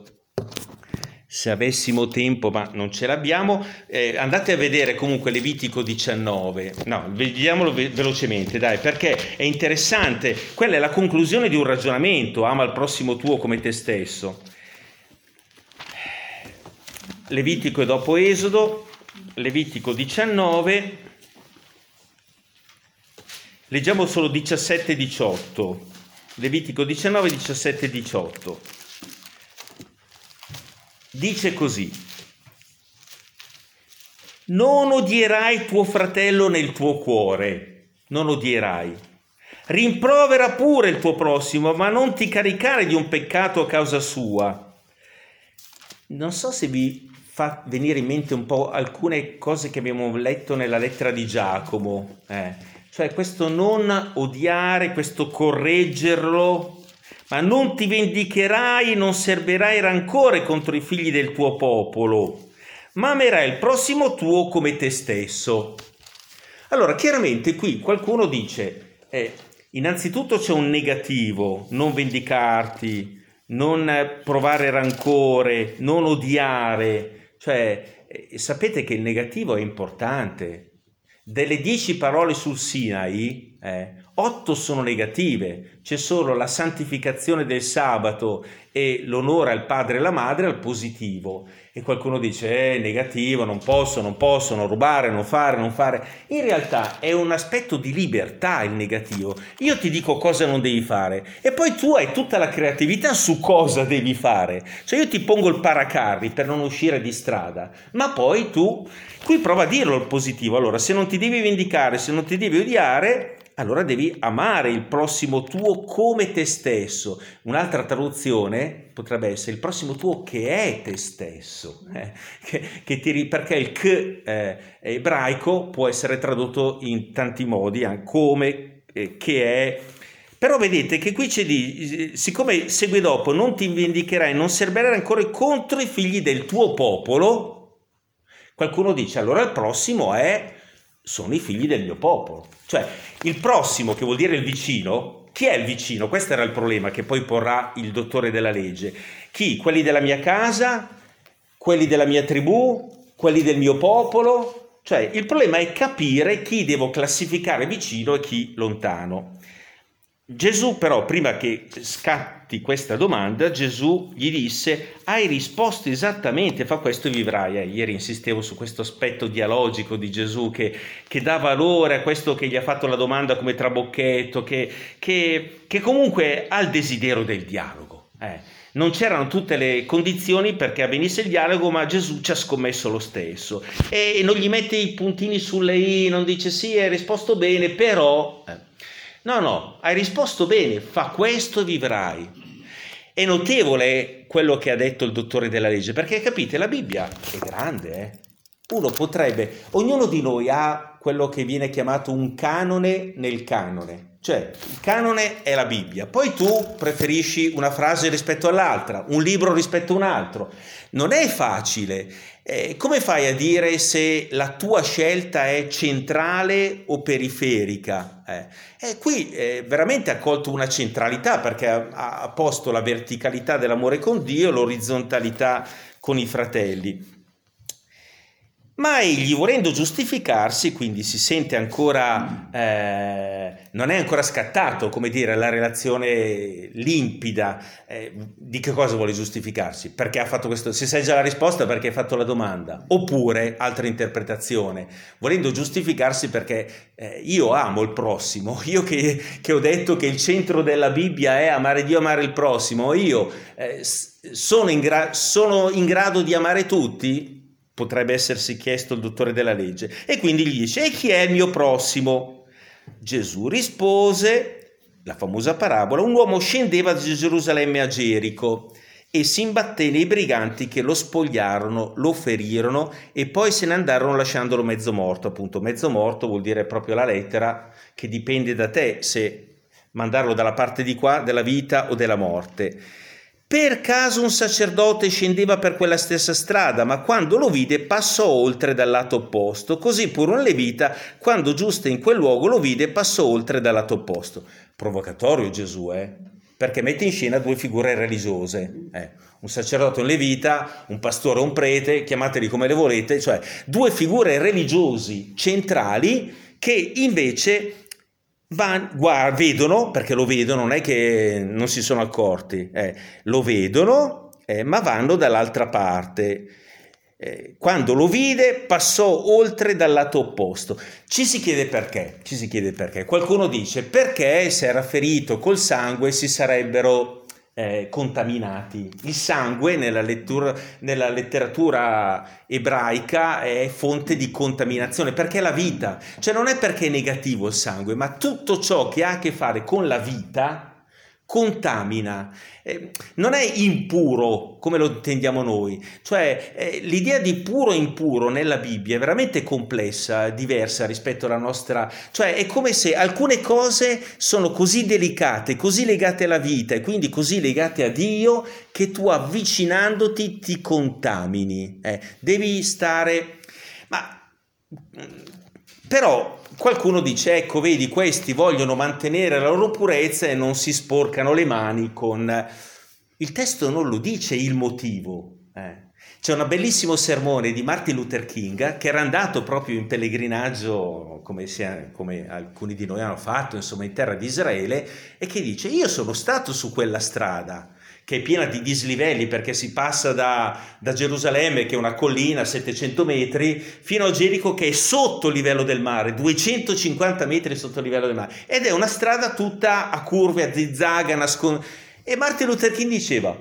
Speaker 1: Se avessimo tempo, ma non ce l'abbiamo, eh, andate a vedere comunque Levitico diciannove. No, vediamolo ve- velocemente, dai, perché è interessante. Quella è la conclusione di un ragionamento: ama il prossimo tuo come te stesso. Levitico è dopo Esodo, Levitico diciannove, leggiamo solo diciassette e diciotto. Levitico diciannove, diciassette e diciotto. Dice così: non odierai tuo fratello nel tuo cuore, non odierai. Rimprovera pure il tuo prossimo, ma non ti caricare di un peccato a causa sua. non so se vi fa venire in mente un po' alcune cose che abbiamo letto nella lettera di Giacomo, eh. Cioè questo non odiare, questo correggerlo, ma non ti vendicherai, non serberai rancore contro i figli del tuo popolo, ma amerai il prossimo tuo come te stesso. Allora, chiaramente qui qualcuno dice, eh, innanzitutto c'è un negativo, non vendicarti, non provare rancore, non odiare, cioè eh, sapete che il negativo è importante. Delle dieci parole sul Sinai, eh, otto sono negative, c'è solo la santificazione del sabato e l'onore al padre e alla madre al positivo. E qualcuno dice, eh, negativo, non posso, non posso, non rubare, non fare, non fare. In realtà è un aspetto di libertà il negativo. Io ti dico cosa non devi fare e poi tu hai tutta la creatività su cosa devi fare. Cioè io ti pongo il paracarri per non uscire di strada, ma poi tu, qui prova a dirlo il positivo. Allora, se non ti devi vendicare, se non ti devi odiare, allora devi amare il prossimo tuo come te stesso. Un'altra traduzione potrebbe essere il prossimo tuo che è te stesso, eh, che, che ti, perché il che eh, ebraico può essere tradotto in tanti modi, eh, come, eh, che è. Però vedete che qui c'è di, siccome segue dopo, non ti vendicherai, non serberai ancora contro i figli del tuo popolo, qualcuno dice allora il prossimo è sono i figli del mio popolo. Cioè il prossimo, che vuol dire il vicino, chi è il vicino? Questo era il problema che poi porrà il dottore della legge. Chi? Quelli della mia casa? Quelli della mia tribù? Quelli del mio popolo? Cioè il problema è capire chi devo classificare vicino e chi lontano. Gesù però, prima che scatti questa domanda, Gesù gli disse: hai risposto esattamente, fa questo e vivrai. Eh, ieri insistevo su questo aspetto dialogico di Gesù che, che dà valore a questo che gli ha fatto la domanda come trabocchetto, che, che, che comunque ha il desiderio del dialogo. Eh. Non c'erano tutte le condizioni perché avvenisse il dialogo, ma Gesù ci ha scommesso lo stesso. E, e non gli mette i puntini sulle i, non dice sì, hai risposto bene, però... Eh. No, no, hai risposto bene, fa questo e vivrai. È notevole quello che ha detto il dottore della legge, perché capite, la Bibbia è grande, eh? Uno potrebbe, ognuno di noi ha quello che viene chiamato un canone nel canone, cioè il canone è la Bibbia, poi tu preferisci una frase rispetto all'altra, un libro rispetto a un altro. Non è facile. Eh, come fai a dire se la tua scelta è centrale o periferica? Eh, eh, qui eh, veramente ha colto una centralità perché ha, ha posto la verticalità dell'amore con Dio e l'orizzontalità con i fratelli. Ma egli, volendo giustificarsi, quindi si sente ancora, eh, non è ancora scattato, come dire, la relazione limpida. Eh, di che cosa vuole giustificarsi? Perché ha fatto questo? Se sai già la risposta, perché hai fatto la domanda. Oppure, altra interpretazione, volendo giustificarsi perché eh, io amo il prossimo, io che, che ho detto che il centro della Bibbia è amare Dio, amare il prossimo, io eh, sono, in gra- sono in grado di amare tutti? Potrebbe essersi chiesto il dottore della legge, e quindi gli dice: e chi è il mio prossimo? Gesù rispose, la famosa parabola: un uomo scendeva da Gerusalemme a Gerico e si imbatté nei briganti che lo spogliarono, lo ferirono e poi se ne andarono lasciandolo mezzo morto. Appunto, mezzo morto vuol dire proprio la lettera che dipende da te se mandarlo dalla parte di qua della vita o della morte. Per caso un sacerdote scendeva per quella stessa strada, ma quando lo vide passò oltre dal lato opposto. Così pure un levita, quando giunse in quel luogo, lo vide e passò oltre dal lato opposto. Provocatorio Gesù, eh? Perché mette in scena due figure religiose. Eh? Un sacerdote e un levita, un pastore e un prete, chiamateli come le volete, cioè due figure religiosi centrali che invece... Van, guarda, vedono, perché lo vedono, non è che non si sono accorti, eh, lo vedono, eh, ma vanno dall'altra parte. Eh, quando lo vide passò oltre dal lato opposto. Ci si chiede perché, ci si chiede perché. Qualcuno dice perché se era ferito col sangue si sarebbero eh, contaminati. Il sangue nella, lettura, nella letteratura ebraica è fonte di contaminazione, perché è la vita. Cioè non è perché è negativo il sangue, ma tutto ciò che ha a che fare con la vita contamina, eh, non è impuro come lo intendiamo noi, cioè eh, l'idea di puro e impuro nella Bibbia è veramente complessa, diversa rispetto alla nostra, cioè è come se alcune cose sono così delicate, così legate alla vita e quindi così legate a Dio che tu avvicinandoti ti contamini, eh, devi stare, ma però qualcuno dice, ecco, vedi, questi vogliono mantenere la loro purezza e non si sporcano le mani con... Il testo non lo dice il motivo. Eh. C'è un bellissimo sermone di Martin Luther King che era andato proprio in pellegrinaggio, come, sia, come alcuni di noi hanno fatto, insomma, in terra di Israele, e che dice, io sono stato su quella strada, che è piena di dislivelli perché si passa da, da Gerusalemme, che è una collina a settecento metri, fino a Gerico che è sotto il livello del mare, duecentocinquanta metri sotto il livello del mare, ed è una strada tutta a curve, a zigzag, nascon... e Martin Luther King diceva,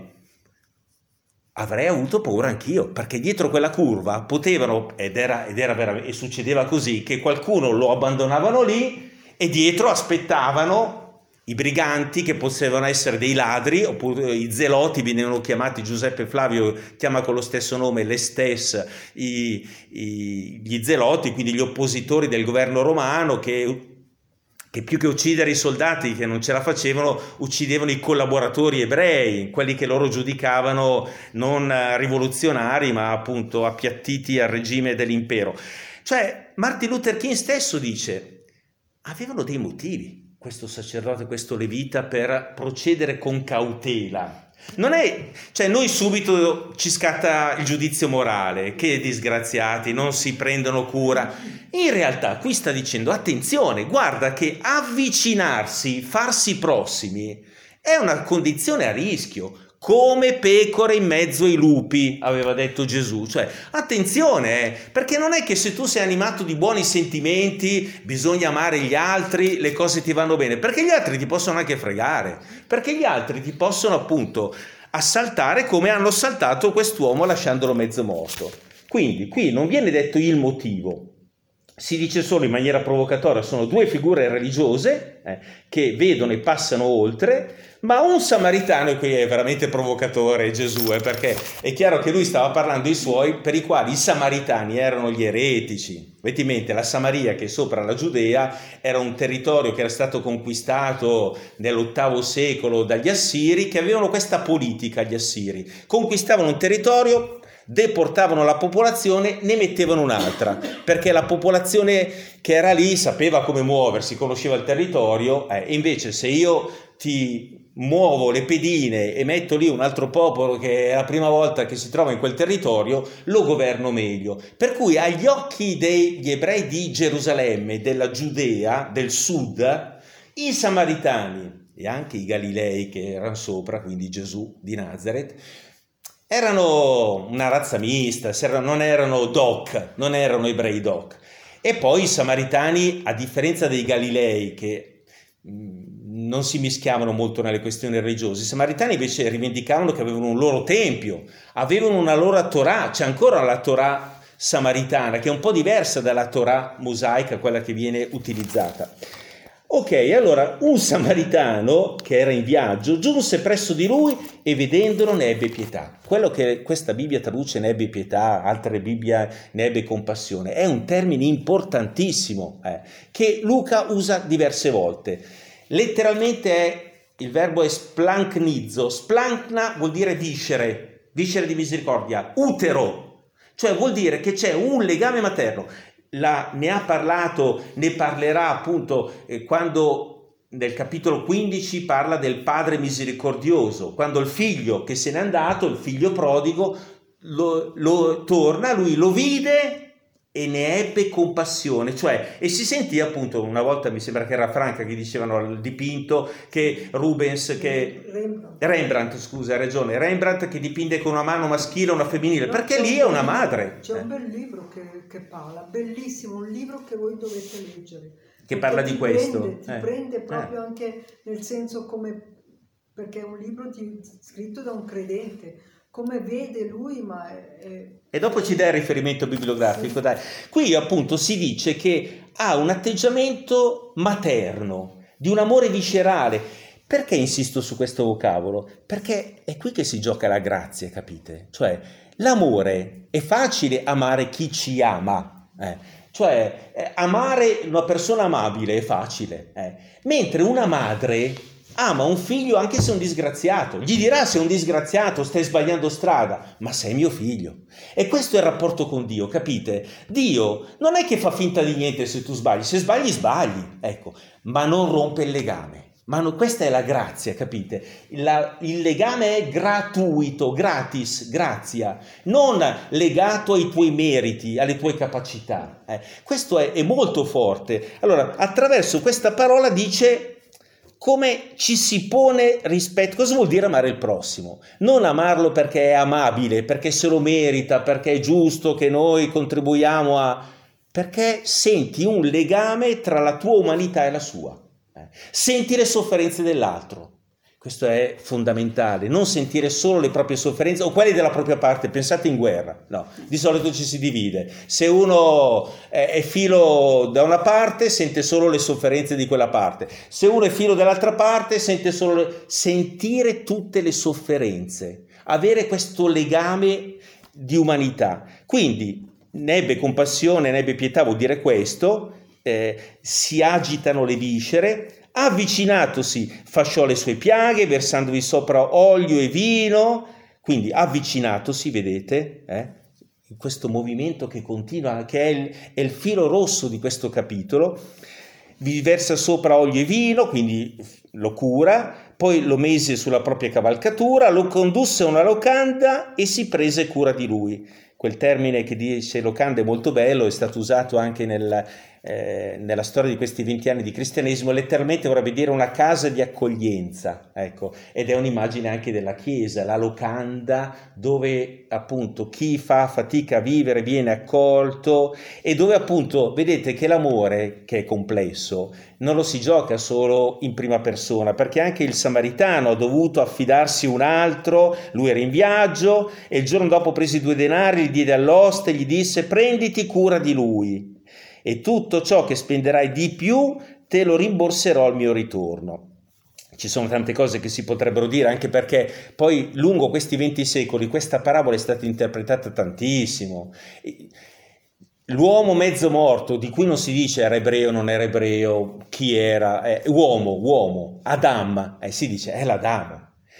Speaker 1: avrei avuto paura anch'io, perché dietro quella curva potevano, ed era, ed era veramente, e succedeva così, che qualcuno lo abbandonavano lì e dietro aspettavano i briganti, che potevano essere dei ladri, oppure i zeloti, venivano chiamati, Giuseppe Flavio chiama con lo stesso nome, l'estes, i, i, gli zeloti, quindi gli oppositori del governo romano, che, che più che uccidere i soldati che non ce la facevano, uccidevano i collaboratori ebrei, quelli che loro giudicavano non rivoluzionari, ma appunto appiattiti al regime dell'impero. Cioè, Martin Luther King stesso dice, avevano dei motivi questo sacerdote, questo levita, per procedere con cautela. Non è, cioè noi subito ci scatta il giudizio morale, che disgraziati, non si prendono cura. In realtà qui sta dicendo, attenzione, guarda che avvicinarsi, farsi prossimi, è una condizione a rischio, come pecore in mezzo ai lupi, aveva detto Gesù. Cioè, attenzione, eh, perché non è che se tu sei animato di buoni sentimenti, bisogna amare gli altri, le cose ti vanno bene, perché gli altri ti possono anche fregare, perché gli altri ti possono appunto assaltare come hanno assaltato quest'uomo lasciandolo mezzo morto. Quindi qui non viene detto il motivo, si dice solo in maniera provocatoria, sono due figure religiose eh, che vedono e passano oltre, ma un samaritano, e qui è veramente provocatore Gesù, eh, perché è chiaro che lui stava parlando ai suoi, per i quali i samaritani erano gli eretici. Avete in mente, la Samaria, che è sopra la Giudea, era un territorio che era stato conquistato nell'ottavo secolo dagli Assiri, che avevano questa politica, gli Assiri. Conquistavano un territorio, deportavano la popolazione, ne mettevano un'altra, perché la popolazione che era lì sapeva come muoversi, conosceva il territorio, eh, e invece se io ti muovo le pedine e metto lì un altro popolo che è la prima volta che si trova in quel territorio, lo governo meglio. Per cui agli occhi degli ebrei di Gerusalemme, della Giudea, del sud, i samaritani e anche i Galilei che erano sopra, quindi Gesù di Nazareth, erano una razza mista, non erano doc, non erano ebrei doc. E poi i samaritani, a differenza dei Galilei, che non si mischiavano molto nelle questioni religiose, i samaritani invece rivendicavano che avevano un loro tempio, avevano una loro Torah, c'è ancora la Torah samaritana, che è un po' diversa dalla Torah mosaica, quella che viene utilizzata. Ok, allora un samaritano che era in viaggio giunse presso di lui e vedendolo ne ebbe pietà. Quello che questa Bibbia traduce ne ebbe pietà, altre Bibbie ne ebbe compassione, è un termine importantissimo eh, che Luca usa diverse volte. Letteralmente è, il verbo è splanchnizzo, splancna vuol dire viscere, viscere di misericordia, utero, cioè vuol dire che c'è un legame materno. La, ne ha parlato, ne parlerà appunto eh, quando nel capitolo quindici parla del padre misericordioso, quando il figlio che se n'è andato, il figlio prodigo, lo, lo torna, lui lo vide e ne ebbe compassione, cioè, e si sentì appunto, una volta mi sembra che era Franca che dicevano al dipinto che Rubens, che
Speaker 7: Rembrandt,
Speaker 1: Rembrandt scusa, ha ragione, Rembrandt che dipinge con una mano maschile e una femminile,
Speaker 7: No,
Speaker 1: perché
Speaker 7: c'è
Speaker 1: lì
Speaker 7: un
Speaker 1: è una
Speaker 7: bel-
Speaker 1: madre.
Speaker 7: C'è
Speaker 1: eh.
Speaker 7: un bel libro che, che parla, bellissimo, un libro che voi dovete leggere.
Speaker 1: Che
Speaker 7: Perché
Speaker 1: parla di
Speaker 7: ti
Speaker 1: questo.
Speaker 7: Prende, ti
Speaker 1: Eh.
Speaker 7: prende proprio
Speaker 1: Eh.
Speaker 7: anche nel senso come, perché è un libro di- scritto da un credente, come vede lui, ma è... è-
Speaker 1: E dopo ci dai il riferimento bibliografico, dai. Qui appunto si dice che ha un atteggiamento materno, di un amore viscerale, Perché insisto su questo vocabolo? Perché è qui che si gioca la grazia, capite? Cioè, l'amore, è facile amare chi ci ama, eh. Cioè, eh, amare una persona amabile è facile, eh. Mentre una madre ama un figlio anche se è un disgraziato, gli dirà se è un disgraziato, stai sbagliando strada, ma sei mio figlio. E questo è il rapporto con Dio, capite? Dio non è che fa finta di niente se tu sbagli, se sbagli sbagli, ecco, ma non rompe il legame. Ma no, questa è la grazia, capite? La, il legame è gratuito, gratis, grazia, non legato ai tuoi meriti, alle tue capacità. Eh. Questo è, è molto forte. Allora, attraverso questa parola dice come ci si pone rispetto. Cosa vuol dire amare il prossimo? Non amarlo perché è amabile, perché se lo merita, perché è giusto che noi contribuiamo a... perché senti un legame tra la tua umanità e la sua. Senti le sofferenze dell'altro, questo è fondamentale, non sentire solo le proprie sofferenze o quelle della propria parte. Pensate in guerra, no, di solito ci si divide, se uno è filo da una parte sente solo le sofferenze di quella parte, se uno è filo dall'altra parte sente solo le... sentire tutte le sofferenze, avere questo legame di umanità. Quindi ne ebbe compassione, ne ebbe pietà, vuol dire questo. Eh, si agitano le viscere, avvicinatosi fasciò le sue piaghe, versandovi sopra olio e vino. Quindi avvicinatosi, vedete, eh, in questo movimento che continua, che è il, è il filo rosso di questo capitolo, vi versa sopra olio e vino, quindi lo cura, poi lo mise sulla propria cavalcatura, lo condusse a una locanda e si prese cura di lui. Quel termine che dice locanda è molto bello, è stato usato anche nel, eh, nella storia di questi venti anni di cristianesimo, letteralmente vorrebbe dire una casa di accoglienza, ecco, ed è un'immagine anche della chiesa, la locanda dove appunto chi fa fatica a vivere viene accolto e dove appunto vedete che l'amore, che è complesso, non lo si gioca solo in prima persona, perché anche il samaritano ha dovuto affidarsi a un altro, lui era in viaggio e il giorno dopo presi due denari, gli diede all'oste e gli disse prenditi cura di lui e tutto ciò che spenderai di più te lo rimborserò al mio ritorno. Ci sono tante cose che si potrebbero dire, anche perché poi lungo questi venti secoli questa parabola è stata interpretata tantissimo. L'uomo mezzo morto, di cui non si dice era ebreo, non era ebreo, chi era, eh, uomo, uomo, Adam, eh, si dice è l'Adamo.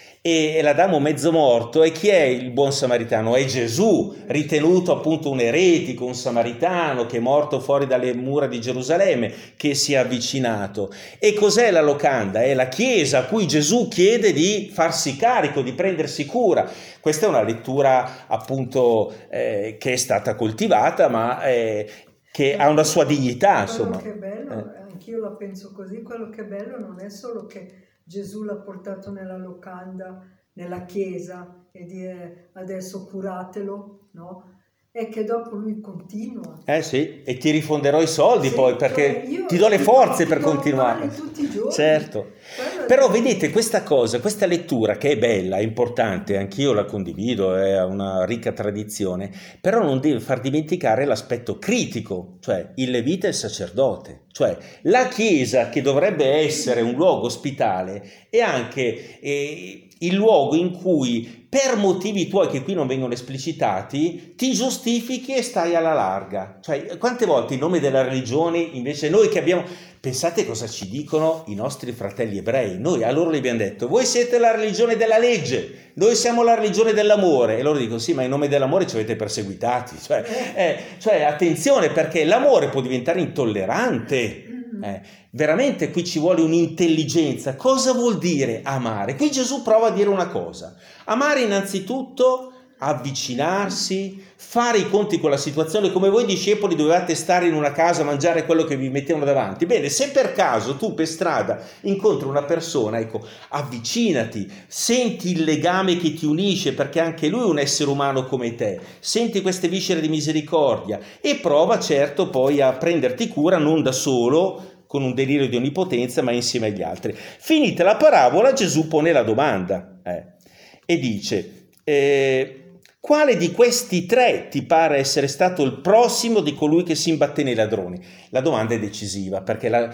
Speaker 1: E l'Adamo mezzo morto, e chi è il buon samaritano? È Gesù, ritenuto appunto un eretico, un samaritano che è morto fuori dalle mura di Gerusalemme, che si è avvicinato. E cos'è la locanda? È la chiesa a cui Gesù chiede di farsi carico, di prendersi cura. Questa è una lettura appunto eh, che è stata coltivata, ma eh, che ha una sua dignità, insomma.
Speaker 7: Quello che è bello,
Speaker 1: Eh.
Speaker 7: anch'io la penso così, quello che è bello non è solo che Gesù l'ha portato nella locanda, nella chiesa e dire adesso curatelo, no? E che dopo lui continua.
Speaker 1: Eh sì, e ti rifonderò i soldi
Speaker 7: Sì,
Speaker 1: poi, perché
Speaker 7: cioè io
Speaker 1: ti do le
Speaker 7: ti-
Speaker 1: forze
Speaker 7: ti
Speaker 1: per
Speaker 7: do
Speaker 1: continuare.
Speaker 7: pane tutti i giorni.
Speaker 1: Certo.
Speaker 7: Quello è
Speaker 1: Però
Speaker 7: bello.
Speaker 1: vedete questa cosa, questa lettura che è bella, è importante, anch'io la condivido, è una ricca tradizione, però non deve far dimenticare l'aspetto critico, cioè il levita e il sacerdote, cioè la chiesa che dovrebbe essere un luogo ospitale è anche eh, il luogo in cui per motivi tuoi che qui non vengono esplicitati ti giustifichi e stai alla larga. Cioè quante volte in nome della religione invece noi che abbiamo... Pensate cosa ci dicono i nostri fratelli ebrei. Noi a loro gli abbiamo detto: voi siete la religione della legge, noi siamo la religione dell'amore. E loro dicono: sì, ma in nome dell'amore ci avete perseguitati. Cioè, eh, cioè attenzione, perché l'amore può diventare intollerante. Eh, veramente qui ci vuole un'intelligenza. Cosa vuol dire amare? Qui Gesù prova a dire una cosa: amare innanzitutto, avvicinarsi, fare i conti con la situazione, come voi discepoli dovevate stare in una casa a mangiare quello che vi mettevano davanti. Bene, se per caso tu per strada incontri una persona, ecco, avvicinati, senti il legame che ti unisce, perché anche lui è un essere umano come te, senti queste viscere di misericordia e prova certo poi a prenderti cura non da solo, con un delirio di onnipotenza, ma insieme agli altri. Finita la parabola, Gesù pone la domanda eh, e dice: eh, quale di questi tre ti pare essere stato il prossimo di colui che si imbatté nei ladroni? La domanda è decisiva, perché la,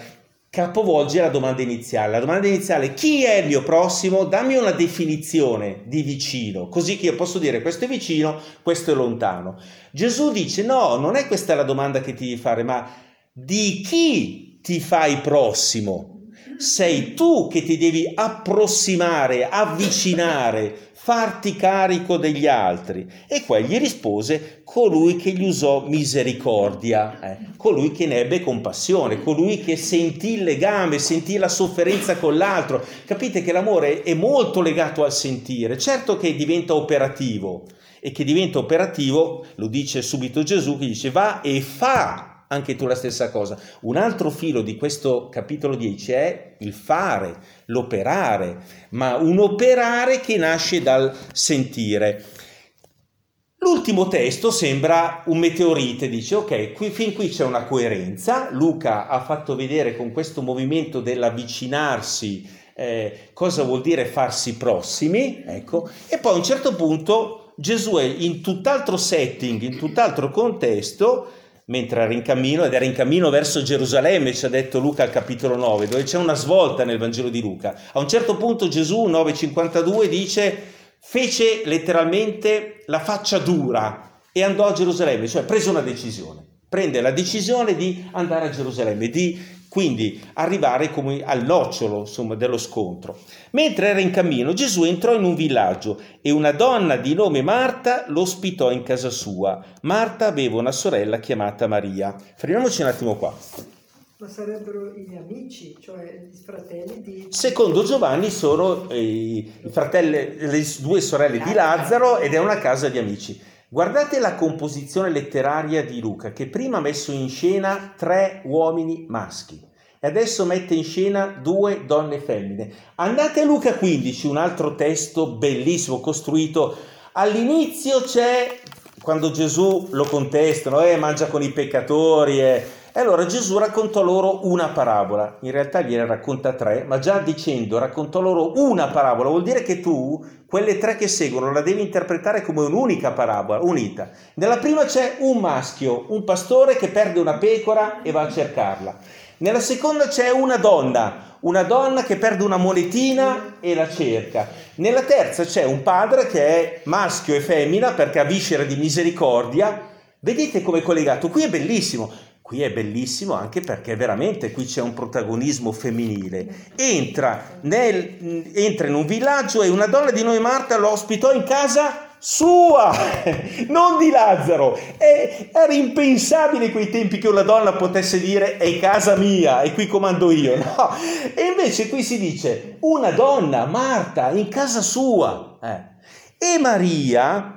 Speaker 1: capovolge la domanda iniziale. La domanda iniziale è: chi è il mio prossimo? Dammi una definizione di vicino, così che io posso dire questo è vicino, questo è lontano. Gesù dice: no, non è questa la domanda che ti devi fare, ma di chi ti fai prossimo? Sei tu che ti devi approssimare, avvicinare, farti carico degli altri. E qua gli rispose colui che gli usò misericordia, eh, colui che ne ebbe compassione, colui che sentì il legame, sentì la sofferenza con l'altro. Capite che l'amore è molto legato al sentire, certo che diventa operativo, e che diventa operativo, lo dice subito Gesù, che dice: va e fa anche tu la stessa cosa. Un altro filo di questo capitolo dieci è il fare, l'operare, ma un operare che nasce dal sentire. L'ultimo testo sembra un meteorite, dice: ok, qui, fin qui c'è una coerenza. Luca ha fatto vedere con questo movimento dell'avvicinarsi eh, cosa vuol dire farsi prossimi, ecco, e poi a un certo punto Gesù è in tutt'altro setting, in tutt'altro contesto, mentre era in cammino, ed era in cammino verso Gerusalemme, ci ha detto Luca al capitolo nove, dove c'è una svolta nel Vangelo di Luca. A un certo punto Gesù, nove cinquantadue, dice: fece letteralmente la faccia dura e andò a Gerusalemme, cioè prese una decisione, prende la decisione di andare a Gerusalemme, di quindi arrivare come al nocciolo, insomma, dello scontro. Mentre era in cammino, Gesù entrò in un villaggio e una donna di nome Marta lo ospitò in casa sua. Marta aveva una sorella chiamata Maria. Fermiamoci un attimo qua.
Speaker 7: Ma sarebbero gli amici, cioè i fratelli di...
Speaker 1: Secondo Giovanni sono eh, i fratelli, le due sorelle di Lazzaro, ed è una casa di amici. Guardate la composizione letteraria di Luca, che prima ha messo in scena tre uomini maschi e adesso mette in scena due donne femmine. Andate a Luca quindici, un altro testo bellissimo, costruito. All'inizio c'è, quando Gesù lo contestano, eh, mangia con i peccatori, eh. E allora Gesù raccontò loro una parabola. In realtà gliene racconta tre, ma già dicendo raccontò loro una parabola vuol dire che tu quelle tre che seguono la devi interpretare come un'unica parabola, unita. Nella prima c'è un maschio, un pastore che perde una pecora e va a cercarla. Nella seconda c'è una donna, una donna che perde una monetina e la cerca. Nella terza c'è un padre che è maschio e femmina perché ha viscera di misericordia. Vedete come è collegato? Qui è bellissimo. Qui è bellissimo anche perché veramente qui c'è un protagonismo femminile. Entra, nel, entra in un villaggio e una donna di nome Marta lo ospitò in casa sua, non di Lazzaro. E, era impensabile in quei tempi che una donna potesse dire è casa mia e qui comando io, no? E invece qui si dice una donna, Marta, in casa sua. Eh. E Maria...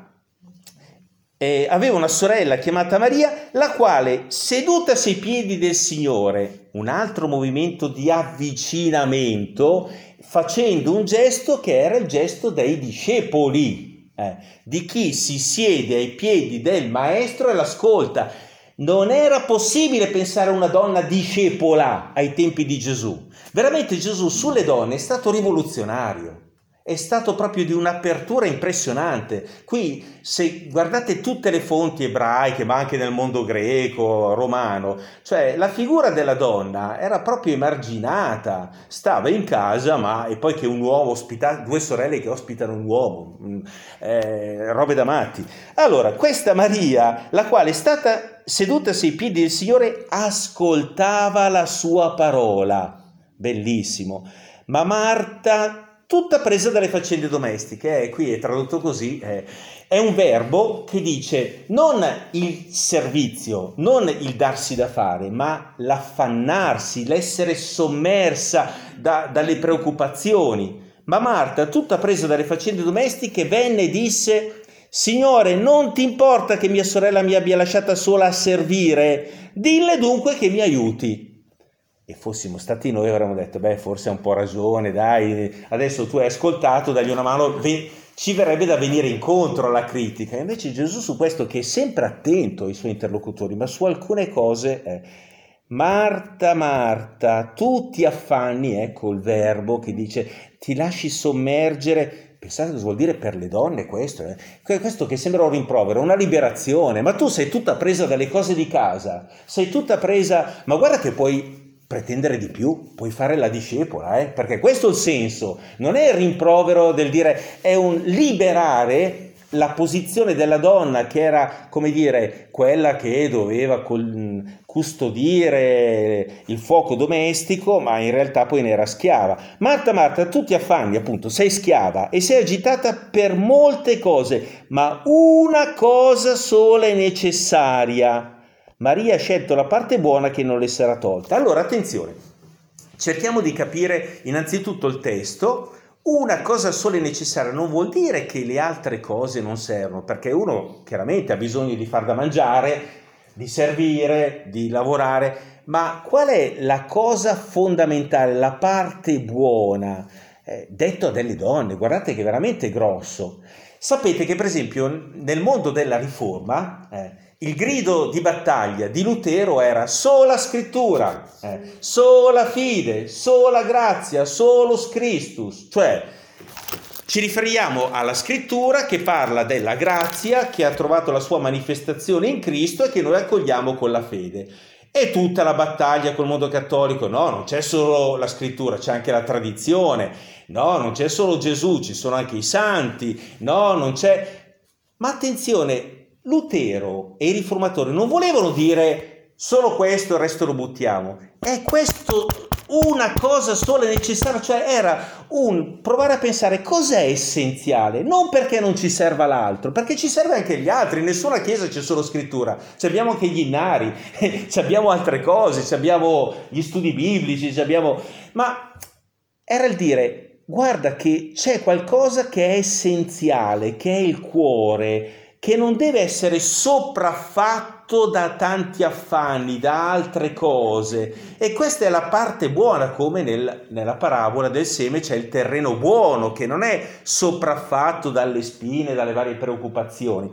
Speaker 1: Eh, aveva una sorella chiamata Maria, la quale, sedutasi ai piedi del Signore, un altro movimento di avvicinamento, facendo un gesto che era il gesto dei discepoli, eh, di chi si siede ai piedi del maestro e l'ascolta. Non era possibile pensare a una donna discepola ai tempi di Gesù. Veramente Gesù sulle donne è stato rivoluzionario. È stato proprio di un'apertura impressionante. Qui, se guardate tutte le fonti ebraiche, ma anche nel mondo greco, romano, cioè la figura della donna era proprio emarginata, stava in casa, ma e poi che un uomo ospita, due sorelle che ospitano un uomo, eh, robe da matti. Allora, questa Maria, la quale è stata sedutasi ai piedi del Signore, ascoltava la sua parola. Bellissimo. Ma Marta, tutta presa dalle faccende domestiche, eh, qui è tradotto così, eh, è un verbo che dice non il servizio, non il darsi da fare, ma l'affannarsi, l'essere sommersa da, dalle preoccupazioni. Ma Marta, tutta presa dalle faccende domestiche, venne e disse: Signore, non ti importa che mia sorella mi abbia lasciata sola a servire? Dille dunque che mi aiuti. E fossimo stati noi avremmo detto, beh, forse ha un po' ragione, dai, adesso tu hai ascoltato, dagli una mano, ci verrebbe da venire incontro alla critica. Invece Gesù su questo, che è sempre attento ai suoi interlocutori, ma su alcune cose, eh, Marta, Marta, tu ti affanni, ecco il verbo che dice, ti lasci sommergere. Pensate cosa vuol dire per le donne questo, eh? Questo che sembra un rimprovero, una liberazione, ma tu sei tutta presa dalle cose di casa, sei tutta presa, ma guarda che puoi pretendere di più, puoi fare la discepola, eh? Perché questo è il senso, non è il rimprovero del dire, è un liberare la posizione della donna che era, come dire, quella che doveva col, custodire il fuoco domestico, ma in realtà poi ne era schiava. Marta, Marta, tu ti affanni, appunto, sei schiava e sei agitata per molte cose, ma una cosa sola è necessaria. Maria ha scelto la parte buona che non le sarà tolta. Allora, attenzione, cerchiamo di capire innanzitutto il testo. Una cosa sola è necessaria non vuol dire che le altre cose non servono, perché uno chiaramente ha bisogno di far da mangiare, di servire, di lavorare, ma qual è la cosa fondamentale, la parte buona? Eh, detto a delle donne, guardate che è veramente grosso. Sapete che per esempio nel mondo della riforma eh, il grido di battaglia di Lutero era sola scrittura, eh, sola fide, sola grazia, solus Christus, cioè ci riferiamo alla scrittura che parla della grazia che ha trovato la sua manifestazione in Cristo e che noi accogliamo con la fede. E tutta la battaglia col mondo cattolico, no, non c'è solo la scrittura, c'è anche la tradizione, no, non c'è solo Gesù, ci sono anche i santi, no, non c'è... Ma attenzione, Lutero e i riformatori non volevano dire solo questo, il resto lo buttiamo. È questo una cosa sola necessaria, cioè era un provare a pensare cos'è essenziale, non perché non ci serva l'altro, perché ci serve anche gli altri, in nessuna chiesa c'è solo scrittura, ci abbiamo anche gli innari, ci abbiamo altre cose, ci abbiamo gli studi biblici, ci abbiamo... ma era il dire, guarda che c'è qualcosa che è essenziale, che è il cuore, che non deve essere sopraffatto da tanti affanni, da altre cose. E questa è la parte buona, come nel, nella parabola del seme c'è il terreno buono, che non è sopraffatto dalle spine, dalle varie preoccupazioni.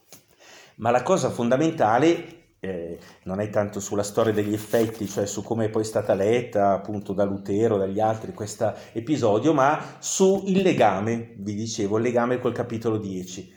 Speaker 1: Ma la cosa fondamentale eh, non è tanto sulla storia degli effetti, cioè su come è poi stata letta appunto da Lutero, dagli altri, questo episodio, ma su il legame, vi dicevo, il legame col capitolo dieci.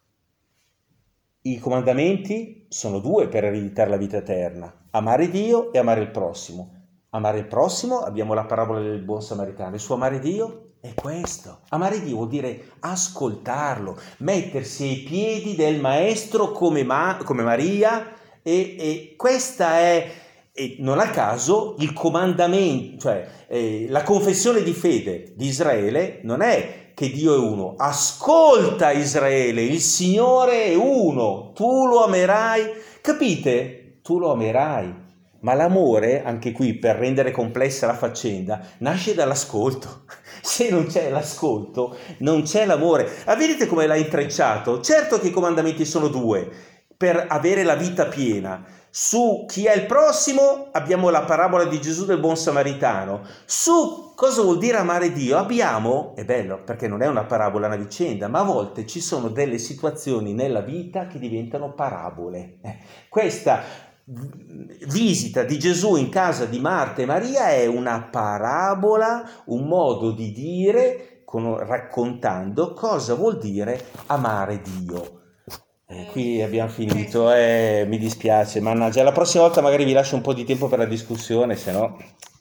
Speaker 1: I comandamenti sono due per ereditare la vita eterna, amare Dio e amare il prossimo. Amare il prossimo, abbiamo la parabola del buon samaritano, e su amare Dio è questo. Amare Dio vuol dire ascoltarlo, mettersi ai piedi del maestro come, ma, come Maria e, e questa è, e non a caso, il comandamento, cioè eh, la confessione di fede di Israele non è che Dio è uno. Ascolta Israele, il Signore è uno, tu lo amerai, capite? Tu lo amerai, ma l'amore, anche qui per rendere complessa la faccenda, nasce dall'ascolto. Se non c'è l'ascolto, non c'è l'amore. Ah, vedete come l'ha intrecciato? Certo che i comandamenti sono due, per avere la vita piena. Su chi è il prossimo abbiamo la parabola di Gesù del buon samaritano. Su cosa vuol dire amare Dio abbiamo, è bello perché non è una parabola, una vicenda, ma a volte ci sono delle situazioni nella vita che diventano parabole. Questa visita di Gesù in casa di Marta e Maria è una parabola, un modo di dire, con, raccontando cosa vuol dire amare Dio. Eh, qui abbiamo finito, eh, mi dispiace, mannaggia, la prossima volta magari vi lascio un po' di tempo per la discussione, se no...